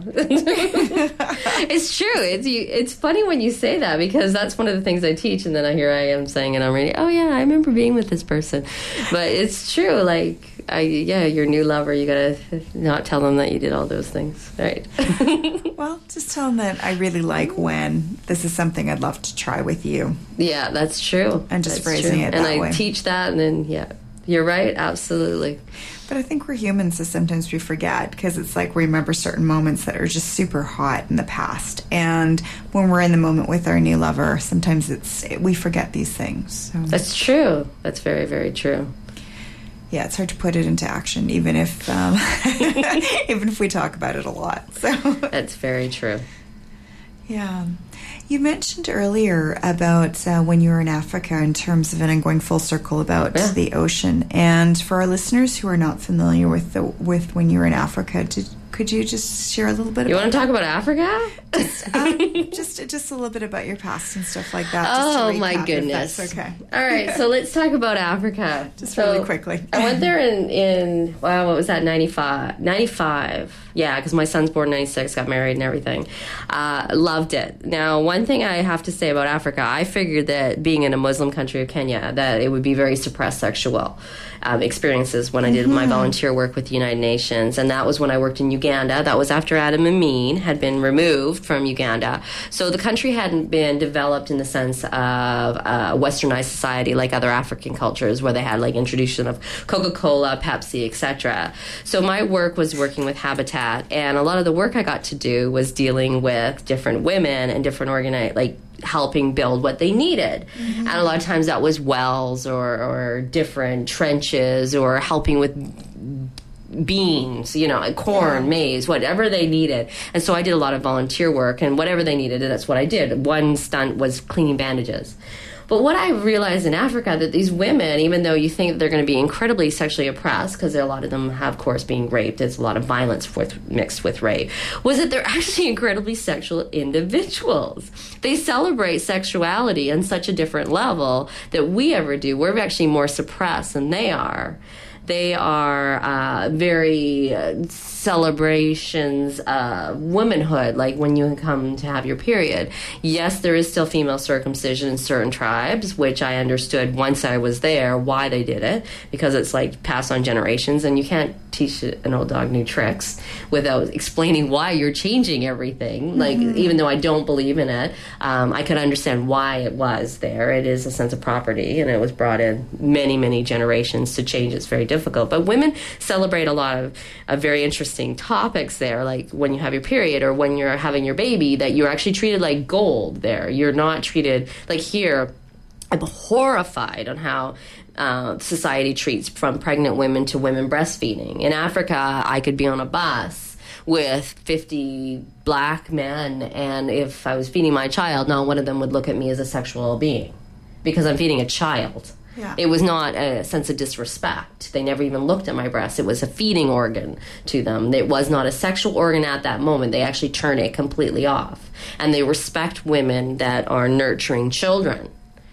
It's true. It's you, it's funny when you say that because that's one of the things I teach, and then I hear I am saying it on radio. Oh yeah, I remember being with this person, but it's true. Like. I, yeah, your new lover, you gotta not tell them that you did all those things, right?
Well, just tell them that I really like when this is something I'd love to try with you.
Yeah, that's true.
And just
that's
phrasing
true.
it
and
that
I
way.
And I teach that, and then, yeah, you're right, absolutely.
But I think we're humans, so sometimes we forget because it's like we remember certain moments that are just super hot in the past. And when we're in the moment with our new lover, sometimes it's we forget these things. So.
That's true. That's very, very true.
Yeah, it's hard to put it into action, even if um, even if we talk about it a lot. So
that's very true.
Yeah. You mentioned earlier about uh, when you were in Africa in terms of, and I'm going full circle about yeah. the ocean. And for our listeners who are not familiar with the with when you were in Africa, did, could you just share a little bit?
You
about
want to talk about Africa?
Just, um, just, just a little bit about your past and stuff like that.
Oh
just
my goodness!
Okay.
All right, so let's talk about Africa.
Just
so
really quickly.
I went there in in wow, what was that? ninety-five ninety-five Yeah, because my son's born in ninety-six, got married and everything. Uh, loved it. Now, one thing I have to say about Africa, I figured that being in a Muslim country of Kenya, that it would be very suppressed sexual um, experiences when I did mm-hmm. my volunteer work with the United Nations, and that was when I worked in Uganda. That was after Adam Amin had been removed from Uganda. So the country hadn't been developed in the sense of uh, westernized society like other African cultures where they had like introduction of Coca-Cola, Pepsi, et cetera. So my work was working with Habitat, and a lot of the work I got to do was dealing with different women and different organi- like helping build what they needed. Mm-hmm. And a lot of times that was wells or, or different trenches or helping with beans, you know, corn, yeah. maize, whatever they needed. And so I did a lot of volunteer work, and whatever they needed, that's what I did. One stunt was cleaning bandages. But what I realized in Africa, that these women, even though you think that they're going to be incredibly sexually oppressed, because a lot of them have, of course, being raped, there's a lot of violence with, mixed with rape, was that they're actually incredibly sexual individuals. They celebrate sexuality on such a different level that we ever do. We're actually more suppressed than they are. They are uh, very uh, celebrations of womanhood, like when you come to have your period. Yes, there is still female circumcision in certain tribes, which I understood once I was there why they did it, because it's like passed on generations, and you can't teach an old dog new tricks without explaining why you're changing everything. Like, mm-hmm. even though I don't believe in it, um, I could understand why it was there. It is a sense of property, and it was brought in many, many generations to change. It's very difficult. But women celebrate a lot of, of very interesting topics there, like when you have your period or when you're having your baby, that you're actually treated like gold there. You're not treated like here. I'm horrified on how uh, society treats from pregnant women to women breastfeeding. In Africa, I could be on a bus with fifty black men, and if I was feeding my child, not one of them would look at me as a sexual being because I'm feeding a child. Yeah. It was not a sense of disrespect. They never even looked at my breast. It was a feeding organ to them. It was not a sexual organ at that moment. They actually turn it completely off. And they respect women that are nurturing children.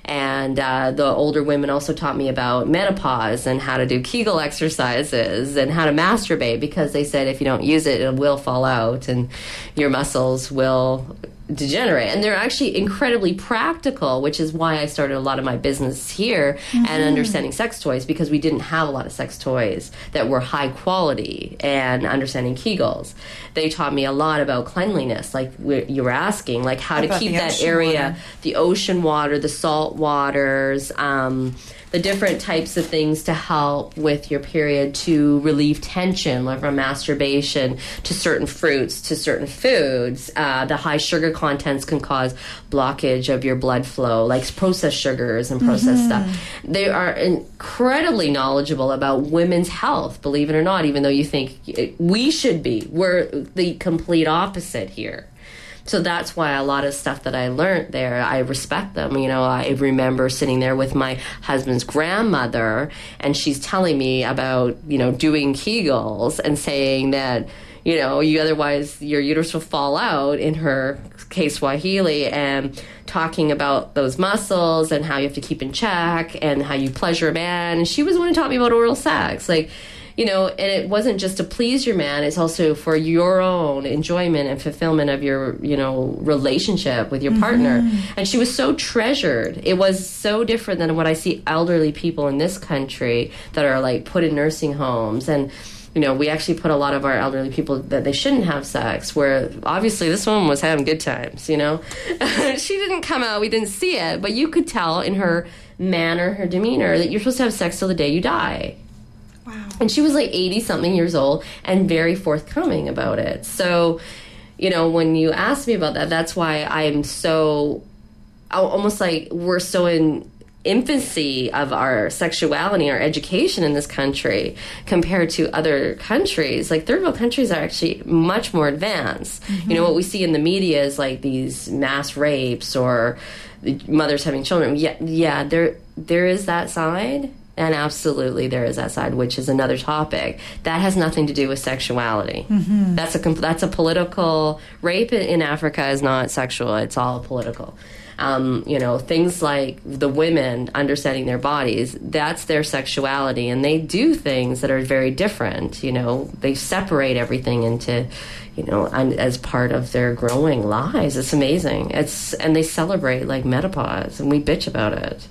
And uh, the older women also taught me about menopause and how to do Kegel exercises and how to masturbate, because they said if you don't use it, it will fall out and your muscles will degenerate. And they're actually incredibly practical, which is why I started a lot of my business here mm-hmm. and understanding sex toys, because we didn't have a lot of sex toys that were high quality, and understanding Kegels. They taught me a lot about cleanliness, like you were asking, like how
about
to keep that
ocean
area,
water.
the ocean water, the salt waters, um, the different types of things to help with your period, to relieve tension, like from masturbation to certain fruits, to certain foods. Uh, the high sugar contents can cause blockage of your blood flow, like processed sugars and processed mm-hmm. stuff. They are incredibly knowledgeable about women's health, believe it or not, even though you think we should be. We're the complete opposite here. So that's why a lot of stuff that I learned there, I respect them. You know, I remember sitting there with my husband's grandmother, and she's telling me about, you know, doing Kegels and saying that, you know, you otherwise your uterus will fall out, in her case Swahili, and talking about those muscles and how you have to keep in check and how you pleasure a man. And she was the one who taught me about oral sex. Like, you know, and it wasn't just to please your man, it's also for your own enjoyment and fulfillment of your, you know, relationship with your mm-hmm. partner. And she was so treasured. It was so different than what I see elderly people in this country that are like put in nursing homes. And, you know, we actually put a lot of our elderly people that they shouldn't have sex, where obviously this woman was having good times, you know. She didn't come out, we didn't see it, but you could tell in her manner, her demeanor, that you're supposed to have sex till the day you die.
Wow.
And she was like eighty-something years old and very forthcoming about it. So, you know, when you ask me about that, that's why I'm so, almost like we're so in infancy of our sexuality, our education in this country compared to other countries. Like third world countries are actually much more advanced. Mm-hmm. You know, what we see in the media is like these mass rapes or mothers having children. Yeah, yeah, there there is that side. And absolutely, there is that side, which is another topic. That has nothing to do with sexuality. Mm-hmm. That's a that's a political... Rape in Africa is not sexual. It's all political. Um, you know, things like the women understanding their bodies, that's their sexuality. And they do things that are very different. You know, they separate everything into, you know, as part of their growing lives. It's amazing. It's and they celebrate, like, menopause, and we bitch about it.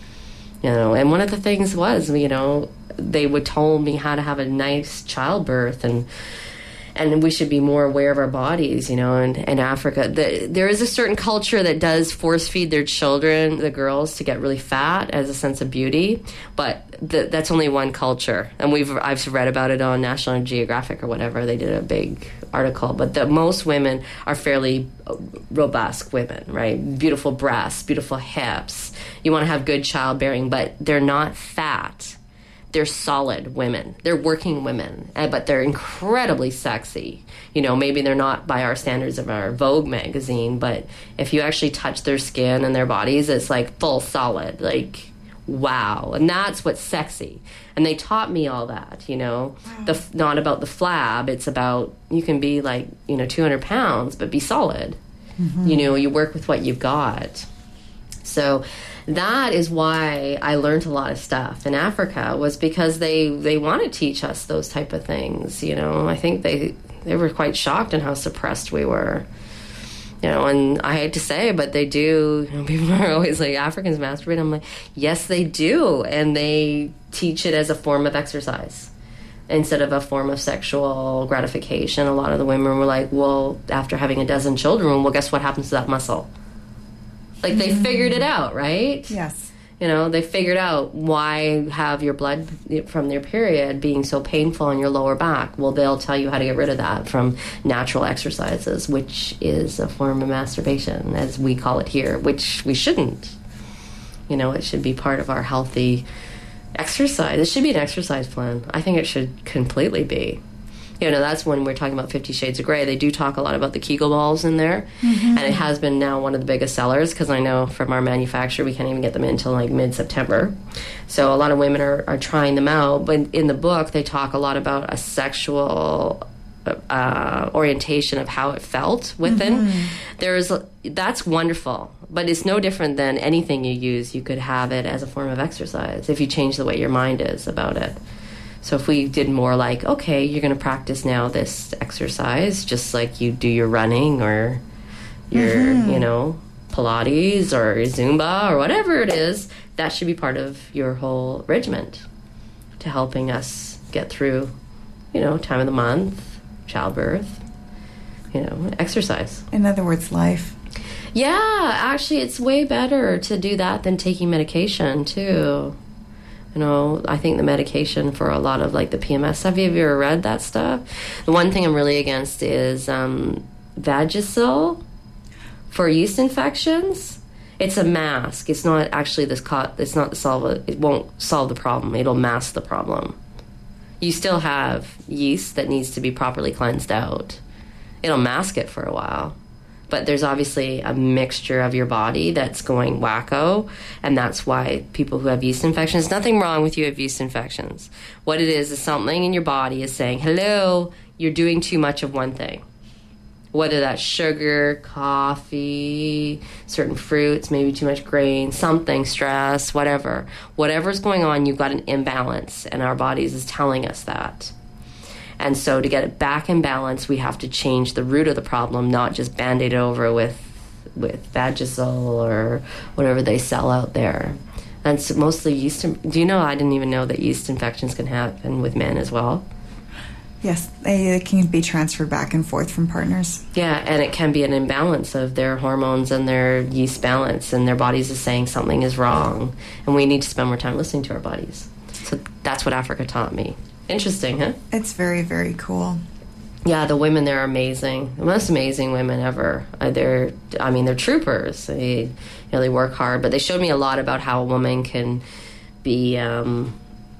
You know, and one of the things was, you know, they would tell me how to have a nice childbirth, and and we should be more aware of our bodies, you know. And in Africa, the, there is a certain culture that does force feed their children, the girls, to get really fat as a sense of beauty, but the, that's only one culture. And we've I've read about it on National Geographic or whatever. They did a big article, but the most women are fairly robust women, right? Beautiful breasts, beautiful hips. You want to have good childbearing, but they're not fat. They're solid women. They're working women, but they're incredibly sexy. You know, maybe they're not by our standards of our Vogue magazine, but if you actually touch their skin and their bodies, it's like full solid, like, wow. And that's what's sexy. And they taught me all that, you know. Wow. The not about the flab. It's about, you can be like, you know, two hundred pounds, but be solid. Mm-hmm. You know, you work with what you've got. So that is why I learned a lot of stuff in Africa, was because they, they want to teach us those type of things, you know. I think they they were quite shocked in how suppressed we were. You know, and I hate to say, but they do, you know, people are always like, Africans masturbate. I'm like, yes, they do. And they teach it as a form of exercise instead of a form of sexual gratification. A lot of the women were like, well, after having a dozen children, well, guess what happens to that muscle? Like, they mm-hmm. figured it out, right?
Yes.
You know, they figured out why have your blood from their period being so painful in your lower back. Well, they'll tell you how to get rid of that from natural exercises, which is a form of masturbation, as we call it here, which we shouldn't. You know, it should be part of our healthy exercise. It should be an exercise plan. I think it should completely be. You know, that's when we're talking about Fifty Shades of Grey. They do talk a lot about the Kegel balls in there. Mm-hmm. And it has been now one of the biggest sellers, because I know from our manufacturer we can't even get them in until like mid-September. So a lot of women are, are trying them out. But in the book, they talk a lot about a sexual uh, orientation of how it felt within. Mm-hmm. There's that's wonderful, but it's no different than anything you use. You could have it as a form of exercise if you change the way your mind is about it. So if we did more like, okay, you're going to practice now this exercise, just like you do your running or your, mm-hmm. you know, Pilates or Zumba or whatever it is, that should be part of your whole regiment to helping us get through, you know, time of the month, childbirth, you know, exercise.
In other words, life.
Yeah, actually, it's way better to do that than taking medication, too. You know, I think the medication for a lot of, like, the P M S stuff, have you ever read that stuff? The one thing I'm really against is um, Vagisil for yeast infections. It's a mask. It's not actually this. Co- it's not solve. A, it won't solve the problem. It'll mask the problem. You still have yeast that needs to be properly cleansed out. It'll mask it for a while. But there's obviously a mixture of your body that's going wacko, and that's why people who have yeast infections, nothing wrong with you have yeast infections. What it is is something in your body is saying, hello, you're doing too much of one thing. Whether that's sugar, coffee, certain fruits, maybe too much grain, something, stress, whatever. Whatever's going on, you've got an imbalance, and our bodies is telling us that. And so to get it back in balance, we have to change the root of the problem, not just Band-Aid over with with Vagisil or whatever they sell out there. And it's mostly yeast. Do you know, I didn't even know that yeast infections can happen with men as well.
Yes, they, they can be transferred back and forth from partners.
Yeah, and it can be an imbalance of their hormones and their yeast balance, and their bodies is saying something is wrong, and we need to spend more time listening to our bodies. So that's what Africa taught me. Interesting, huh?
It's very, very cool.
Yeah, the women there are amazing. The most amazing women ever. Uh, they're, I mean, they're troopers. They, you know, they work hard. But they showed me a lot about how a woman can be, um,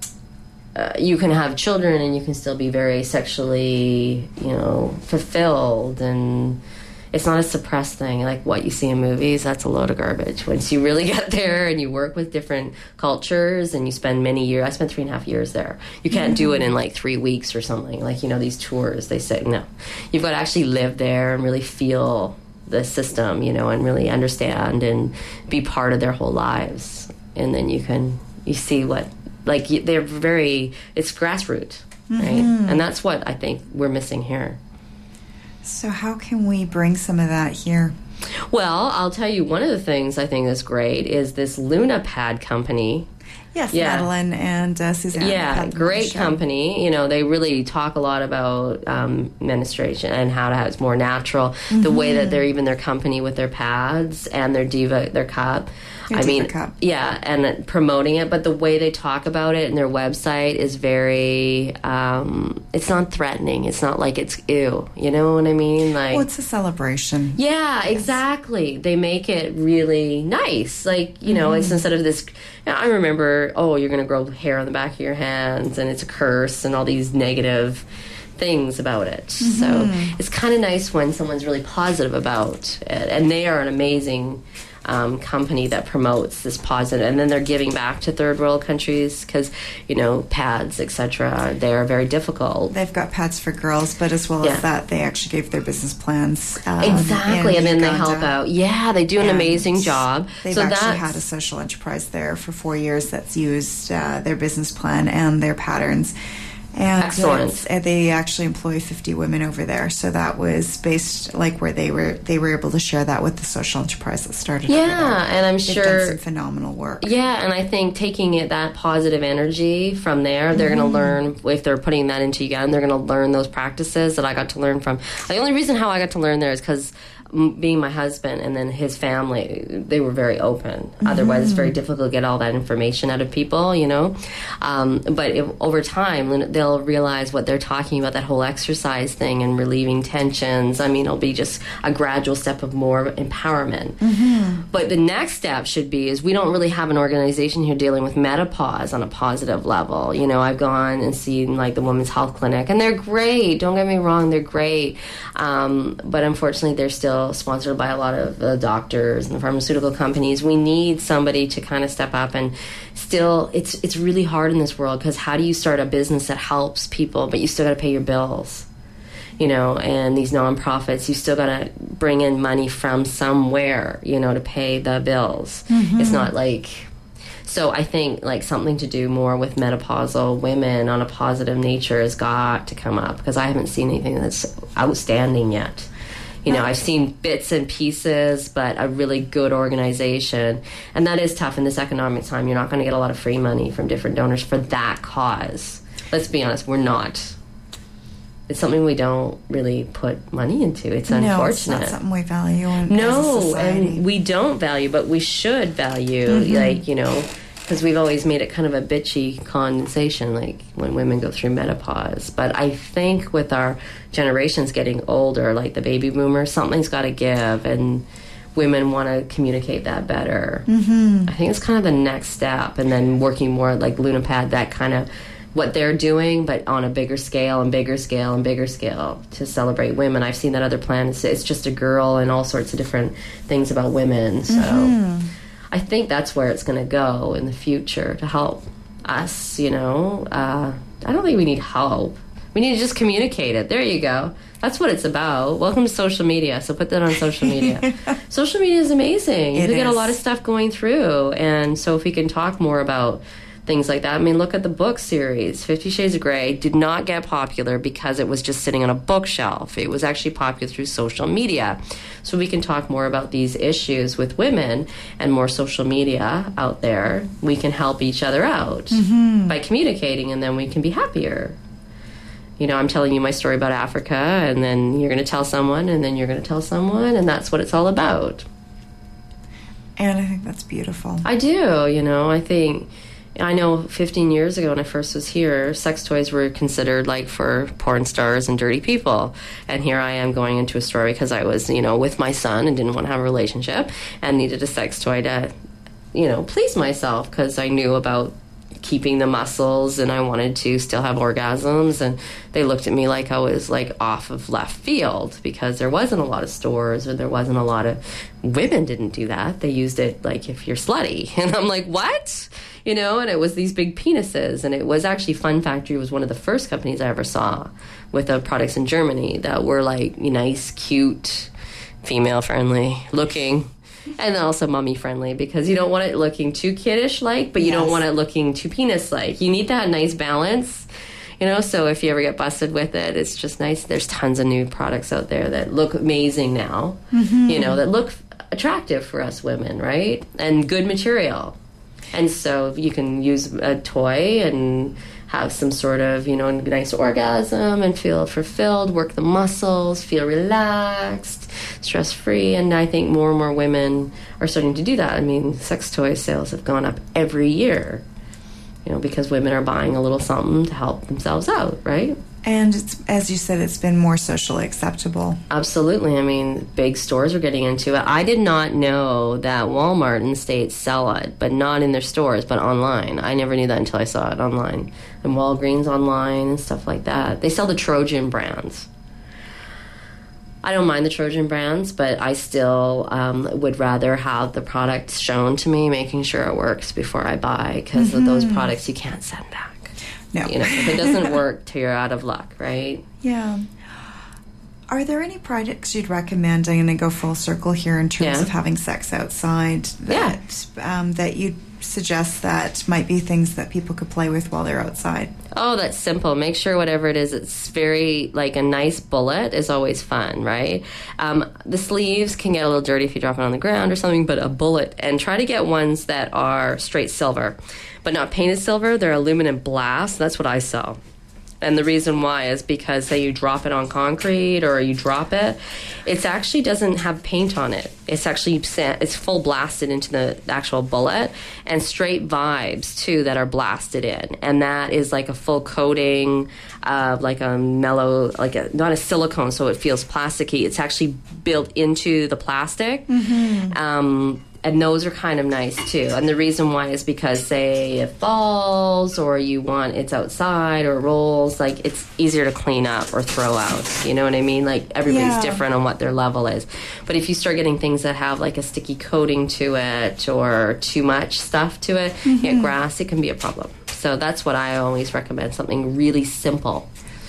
uh, you can have children and you can still be very sexually, you know, fulfilled. And it's not a suppressed thing like what you see in movies. That's a load of garbage. Once you really get there and you work with different cultures and you spend many years, I spent three and a half years there. You can't mm-hmm. do it in like three weeks or something. Like, you know, these tours, they say, no. You've got to actually live there and really feel the system, you know, and really understand and be part of their whole lives. And then you can, you see what, like, they're very, it's grassroots, mm-hmm. right? And that's what I think we're missing here.
So how can we bring some of that here?
Well, I'll tell you, one of the things I think is great is this Luna Pad company.
Yes, yeah. Madeline and uh, Suzanne.
Yeah, great company. You know, they really talk a lot about um, menstruation and how to have it's more natural. Mm-hmm. The way that they're even their company with their pads and their Diva, their cup.
Your
I
Diva
mean,
cup.
Yeah, and promoting it. But the way they talk about it and their website is very, um, it's not threatening. It's not like it's ew. You know what I mean? Like,
well, it's a celebration.
Yeah, yes. Exactly. They make it really nice. Like, you know, mm-hmm. it's instead of this, you know, I remember, oh, you're going to grow hair on the back of your hands and it's a curse and all these negative things about it. Mm-hmm. So it's kind of nice when someone's really positive about it. And they are an amazing um, company that promotes this positive. And then they're giving back to third world countries because, you know, pads, et cetera, they are very difficult.
They've got pads for girls, but as well yeah. as that, they actually gave their business plans. Um,
exactly. And then
Uganda.
They help out. Yeah, they do an
and
amazing job.
They've
so
actually
that's,
had a social enterprise there for four years that's used uh, their business plan and their patterns. And
excellent.
Uh, they actually employ fifty women over there, so that was based like where they were. They were able to share that with the social enterprise that started.
Yeah,
over there.
and I'm
They've
sure
done some phenomenal work.
Yeah, and I think taking it that positive energy from there, they're mm-hmm. going to learn if they're putting that into Uganda. They're going to learn those practices that I got to learn from. The only reason how I got to learn there is because being my husband and then his family, they were very open. Mm-hmm. Otherwise, it's very difficult to get all that information out of people, you know. Um, but if, over time, they'll realize what they're talking about, that whole exercise thing and relieving tensions. I mean, it'll be just a gradual step of more empowerment. Mm-hmm. But the next step should be is we don't really have an organization here dealing with menopause on a positive level. You know, I've gone and seen like the Women's Health Clinic, and they're great. Don't get me wrong, they're great. Um, but unfortunately, they're still sponsored by a lot of uh, doctors and the pharmaceutical companies. We need somebody to kind of step up, and still it's it's really hard in this world because how do you start a business that helps people but you still got to pay your bills? you know, and these nonprofits, you still got to bring in money from somewhere, you know, to pay the bills. Mm-hmm. It's not like... So I think, like, something to do more with menopausal women on a positive nature has got to come up, because I haven't seen anything that's outstanding yet. You know, I've seen bits and pieces, but a really good organization. And that is tough in this economic time. You're not going to get a lot of free money from different donors for that cause. Let's be honest, we're not. It's something we don't really put money into. It's unfortunate.
No, it's not something we value in
no,
as a society.
And we don't value, but we should value, mm-hmm. like, you know, because we've always made it kind of a bitchy condensation, like when women go through menopause. But I think with our generations getting older, like the baby boomers, something's got to give, and women want to communicate that better. Mm-hmm. I think it's kind of the next step, and then working more like Lunapad, that kind of what they're doing, but on a bigger scale and bigger scale and bigger scale to celebrate women. I've seen that other plans. It's just a girl and all sorts of different things about women. So mm-hmm. I think that's where it's going to go in the future to help us, you know. Uh, I don't think we need help. We need to just communicate it. There you go. That's what it's about. Welcome to social media. So put that on social media. Social media is amazing.
It
we
is.
get a lot of stuff going through. And so if we can talk more about things like that. I mean, look at the book series. Fifty Shades of Grey did not get popular because it was just sitting on a bookshelf. It was actually popular through social media. So we can talk more about these issues with women and more social media out there. We can help each other out mm-hmm. by communicating, and then we can be happier. You know, I'm telling you my story about Africa, and then you're going to tell someone, and then you're going to tell someone, and that's what it's all about.
And I think that's beautiful.
I do, you know, I think... I know fifteen years ago when I first was here, sex toys were considered like for porn stars and dirty people. And here I am going into a store because I was, you know, with my son and didn't want to have a relationship and needed a sex toy to, you know, please myself, because I knew about keeping the muscles and I wanted to still have orgasms. And they looked at me like I was like off of left field because there wasn't a lot of stores, or there wasn't a lot of... Women didn't do that. They used it like if you're slutty. And I'm like, what? You know, and it was these big penises. And it was actually, Fun Factory was one of the first companies I ever saw with uh, products in Germany that were like nice, cute, female-friendly looking, and also mummy-friendly, because you don't want it looking too kiddish-like, but you yes. don't want it looking too penis-like. You need that nice balance, you know, so if you ever get busted with it, it's just nice. There's tons of new products out there that look amazing now, mm-hmm. you know, that look attractive for us women, right? And good material. And so you can use a toy and have some sort of, you know, nice orgasm and feel fulfilled, work the muscles, feel relaxed, stress-free. And I think more and more women are starting to do that. I mean, sex toy sales have gone up every year, you know, because women are buying a little something to help themselves out, right?
And it's, as you said, it's been more socially acceptable.
Absolutely. I mean, big stores are getting into it. I did not know that Walmart in the States sell it, but not in their stores, but online. I never knew that until I saw it online. And Walgreens online and stuff like that. They sell the Trojan brands. I don't mind the Trojan brands, but I still um, would rather have the product shown to me, making sure it works before I buy, because mm-hmm. of those products you can't send back.
No.
You know, if it doesn't work, you're out of luck, right?
Yeah. Are there any projects you'd recommend? I'm going to go full circle here in terms
yeah.
of having sex outside that yeah. um, that you'd suggest that might be things that people could play with while they're outside?
Oh, that's simple. Make sure whatever it is, it's very, like a nice bullet is always fun, right? Um, the sleeves can get a little dirty if you drop it on the ground or something, but a bullet, and try to get ones that are straight silver, but not painted silver. They're aluminum blast. That's what I sell. And the reason why is because, say you drop it on concrete or you drop it, it actually doesn't have paint on it. It's actually, it's full blasted into the actual bullet, and straight vibes, too, that are blasted in. And that is like a full coating of like a mellow, like a, not a silicone so it feels plasticky. It's actually built into the plastic. Mm-hmm. Um And those are kind of nice, too. And the reason why is because, say, it falls or you want it's outside or rolls, like, it's easier to clean up or throw out. You know what I mean? Like, everybody's yeah. different on what their level is. But if you start getting things that have, like, a sticky coating to it or too much stuff to it, mm-hmm. yeah, grass, it can be a problem. So that's what I always recommend, something really simple.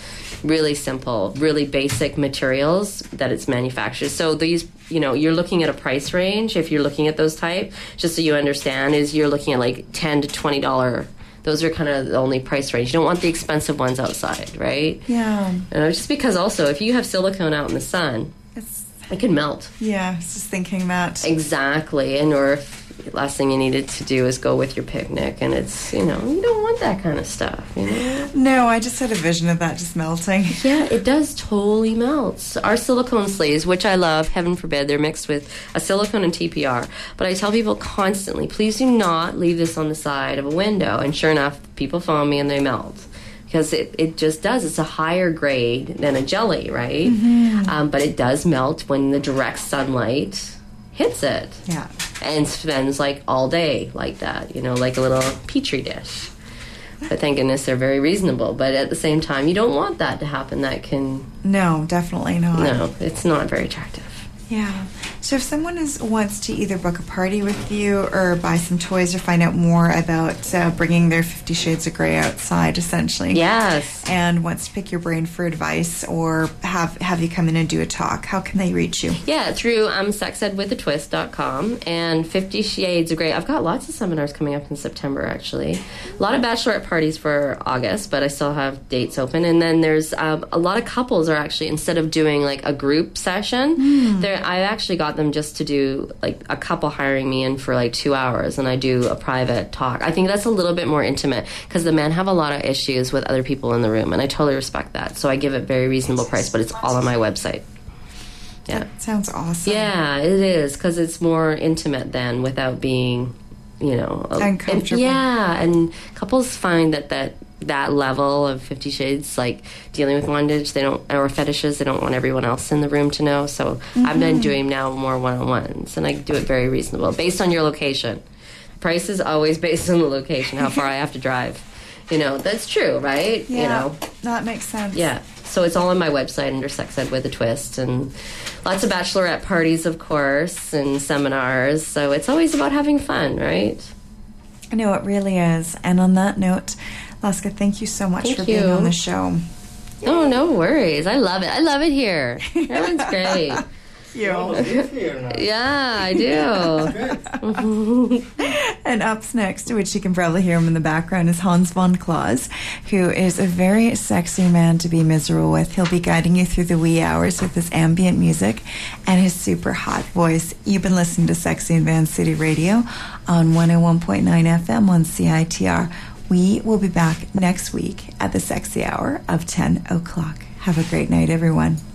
really simple, really basic materials that it's manufactured. So these, you know, you're looking at a price range. If you're looking at those type, just so you understand, is you're looking at like ten to twenty dollars. Those are kind of the only price range. You don't want the expensive ones outside, right?
Yeah.
Uh, just because also, if you have silicone out in the sun,
It's,
it can melt.
yeah, I was just thinking that.
Exactly. And or if the last thing you needed to do is go with your picnic, and it's, you know, you don't want that kind of stuff, you know?
No, I just had a vision of that just melting.
Yeah, it does totally melt. Our silicone sleeves, which I love, heaven forbid, they're mixed with a silicone and T P R. But I tell people constantly, please do not leave this on the side of a window. And sure enough, people phone me and they melt. Because it, it just does. It's a higher grade than a jelly, right? Mm-hmm. Um, but it does melt when the direct sunlight hits it.
Yeah.
And spends like all day like that, you know, like a little petri dish. But thank goodness they're very reasonable. But at the same time, you don't want that to happen. That can...
No, definitely not.
No, it's not very attractive.
Yeah. So if someone is wants to either book a party with you or buy some toys or find out more about uh, bringing their Fifty Shades of Grey outside, essentially.
Yes.
And wants to pick your brain for advice or have have you come in and do a talk, how can they reach you?
Yeah, through um, sex ed with a twist dot com and Fifty Shades of Grey. I've got lots of seminars coming up in September, actually. A lot of bachelorette parties for August, but I still have dates open. And then there's um, a lot of couples are actually, instead of doing like a group session, mm. there I actually got them just to do like a couple hiring me in for like two hours, and I do a private talk. I think that's a little bit more intimate because the men have a lot of issues with other people in the room, and I totally respect that. So I give it very reasonable price, but it's all on my website. Yeah,
that sounds awesome.
Yeah, it is, because it's more intimate then without being, you know,
uncomfortable.
And, yeah, and couples find that that. that level of Fifty Shades, like dealing with bondage, they don't, or fetishes, they don't want everyone else in the room to know. So mm-hmm. I've been doing now more one-on-ones, and I do it very reasonable based on your location. Price is always based on the location, how far I have to drive. You know, that's true, right?
Yeah,
you know,
that makes sense.
Yeah. So it's all on my website under Sex Ed with a Twist, and lots of bachelorette parties, of course, and seminars. So it's always about having fun, right?
I know, it really is. And on that note, Laska, thank you so much
thank
for
you.
being on the show.
Oh, no worries. I love it. I love it here. Everyone's great.
You.
Yeah, I do.
And up next, which you can probably hear him in the background, is Hans von Klaus, who is a very sexy man to be miserable with. He'll be guiding you through the wee hours with his ambient music and his super hot voice. You've been listening to Sexy in Van City Radio on one oh one point nine F M on C I T R. We will be back next week at the sexy hour of ten o'clock. Have a great night, everyone.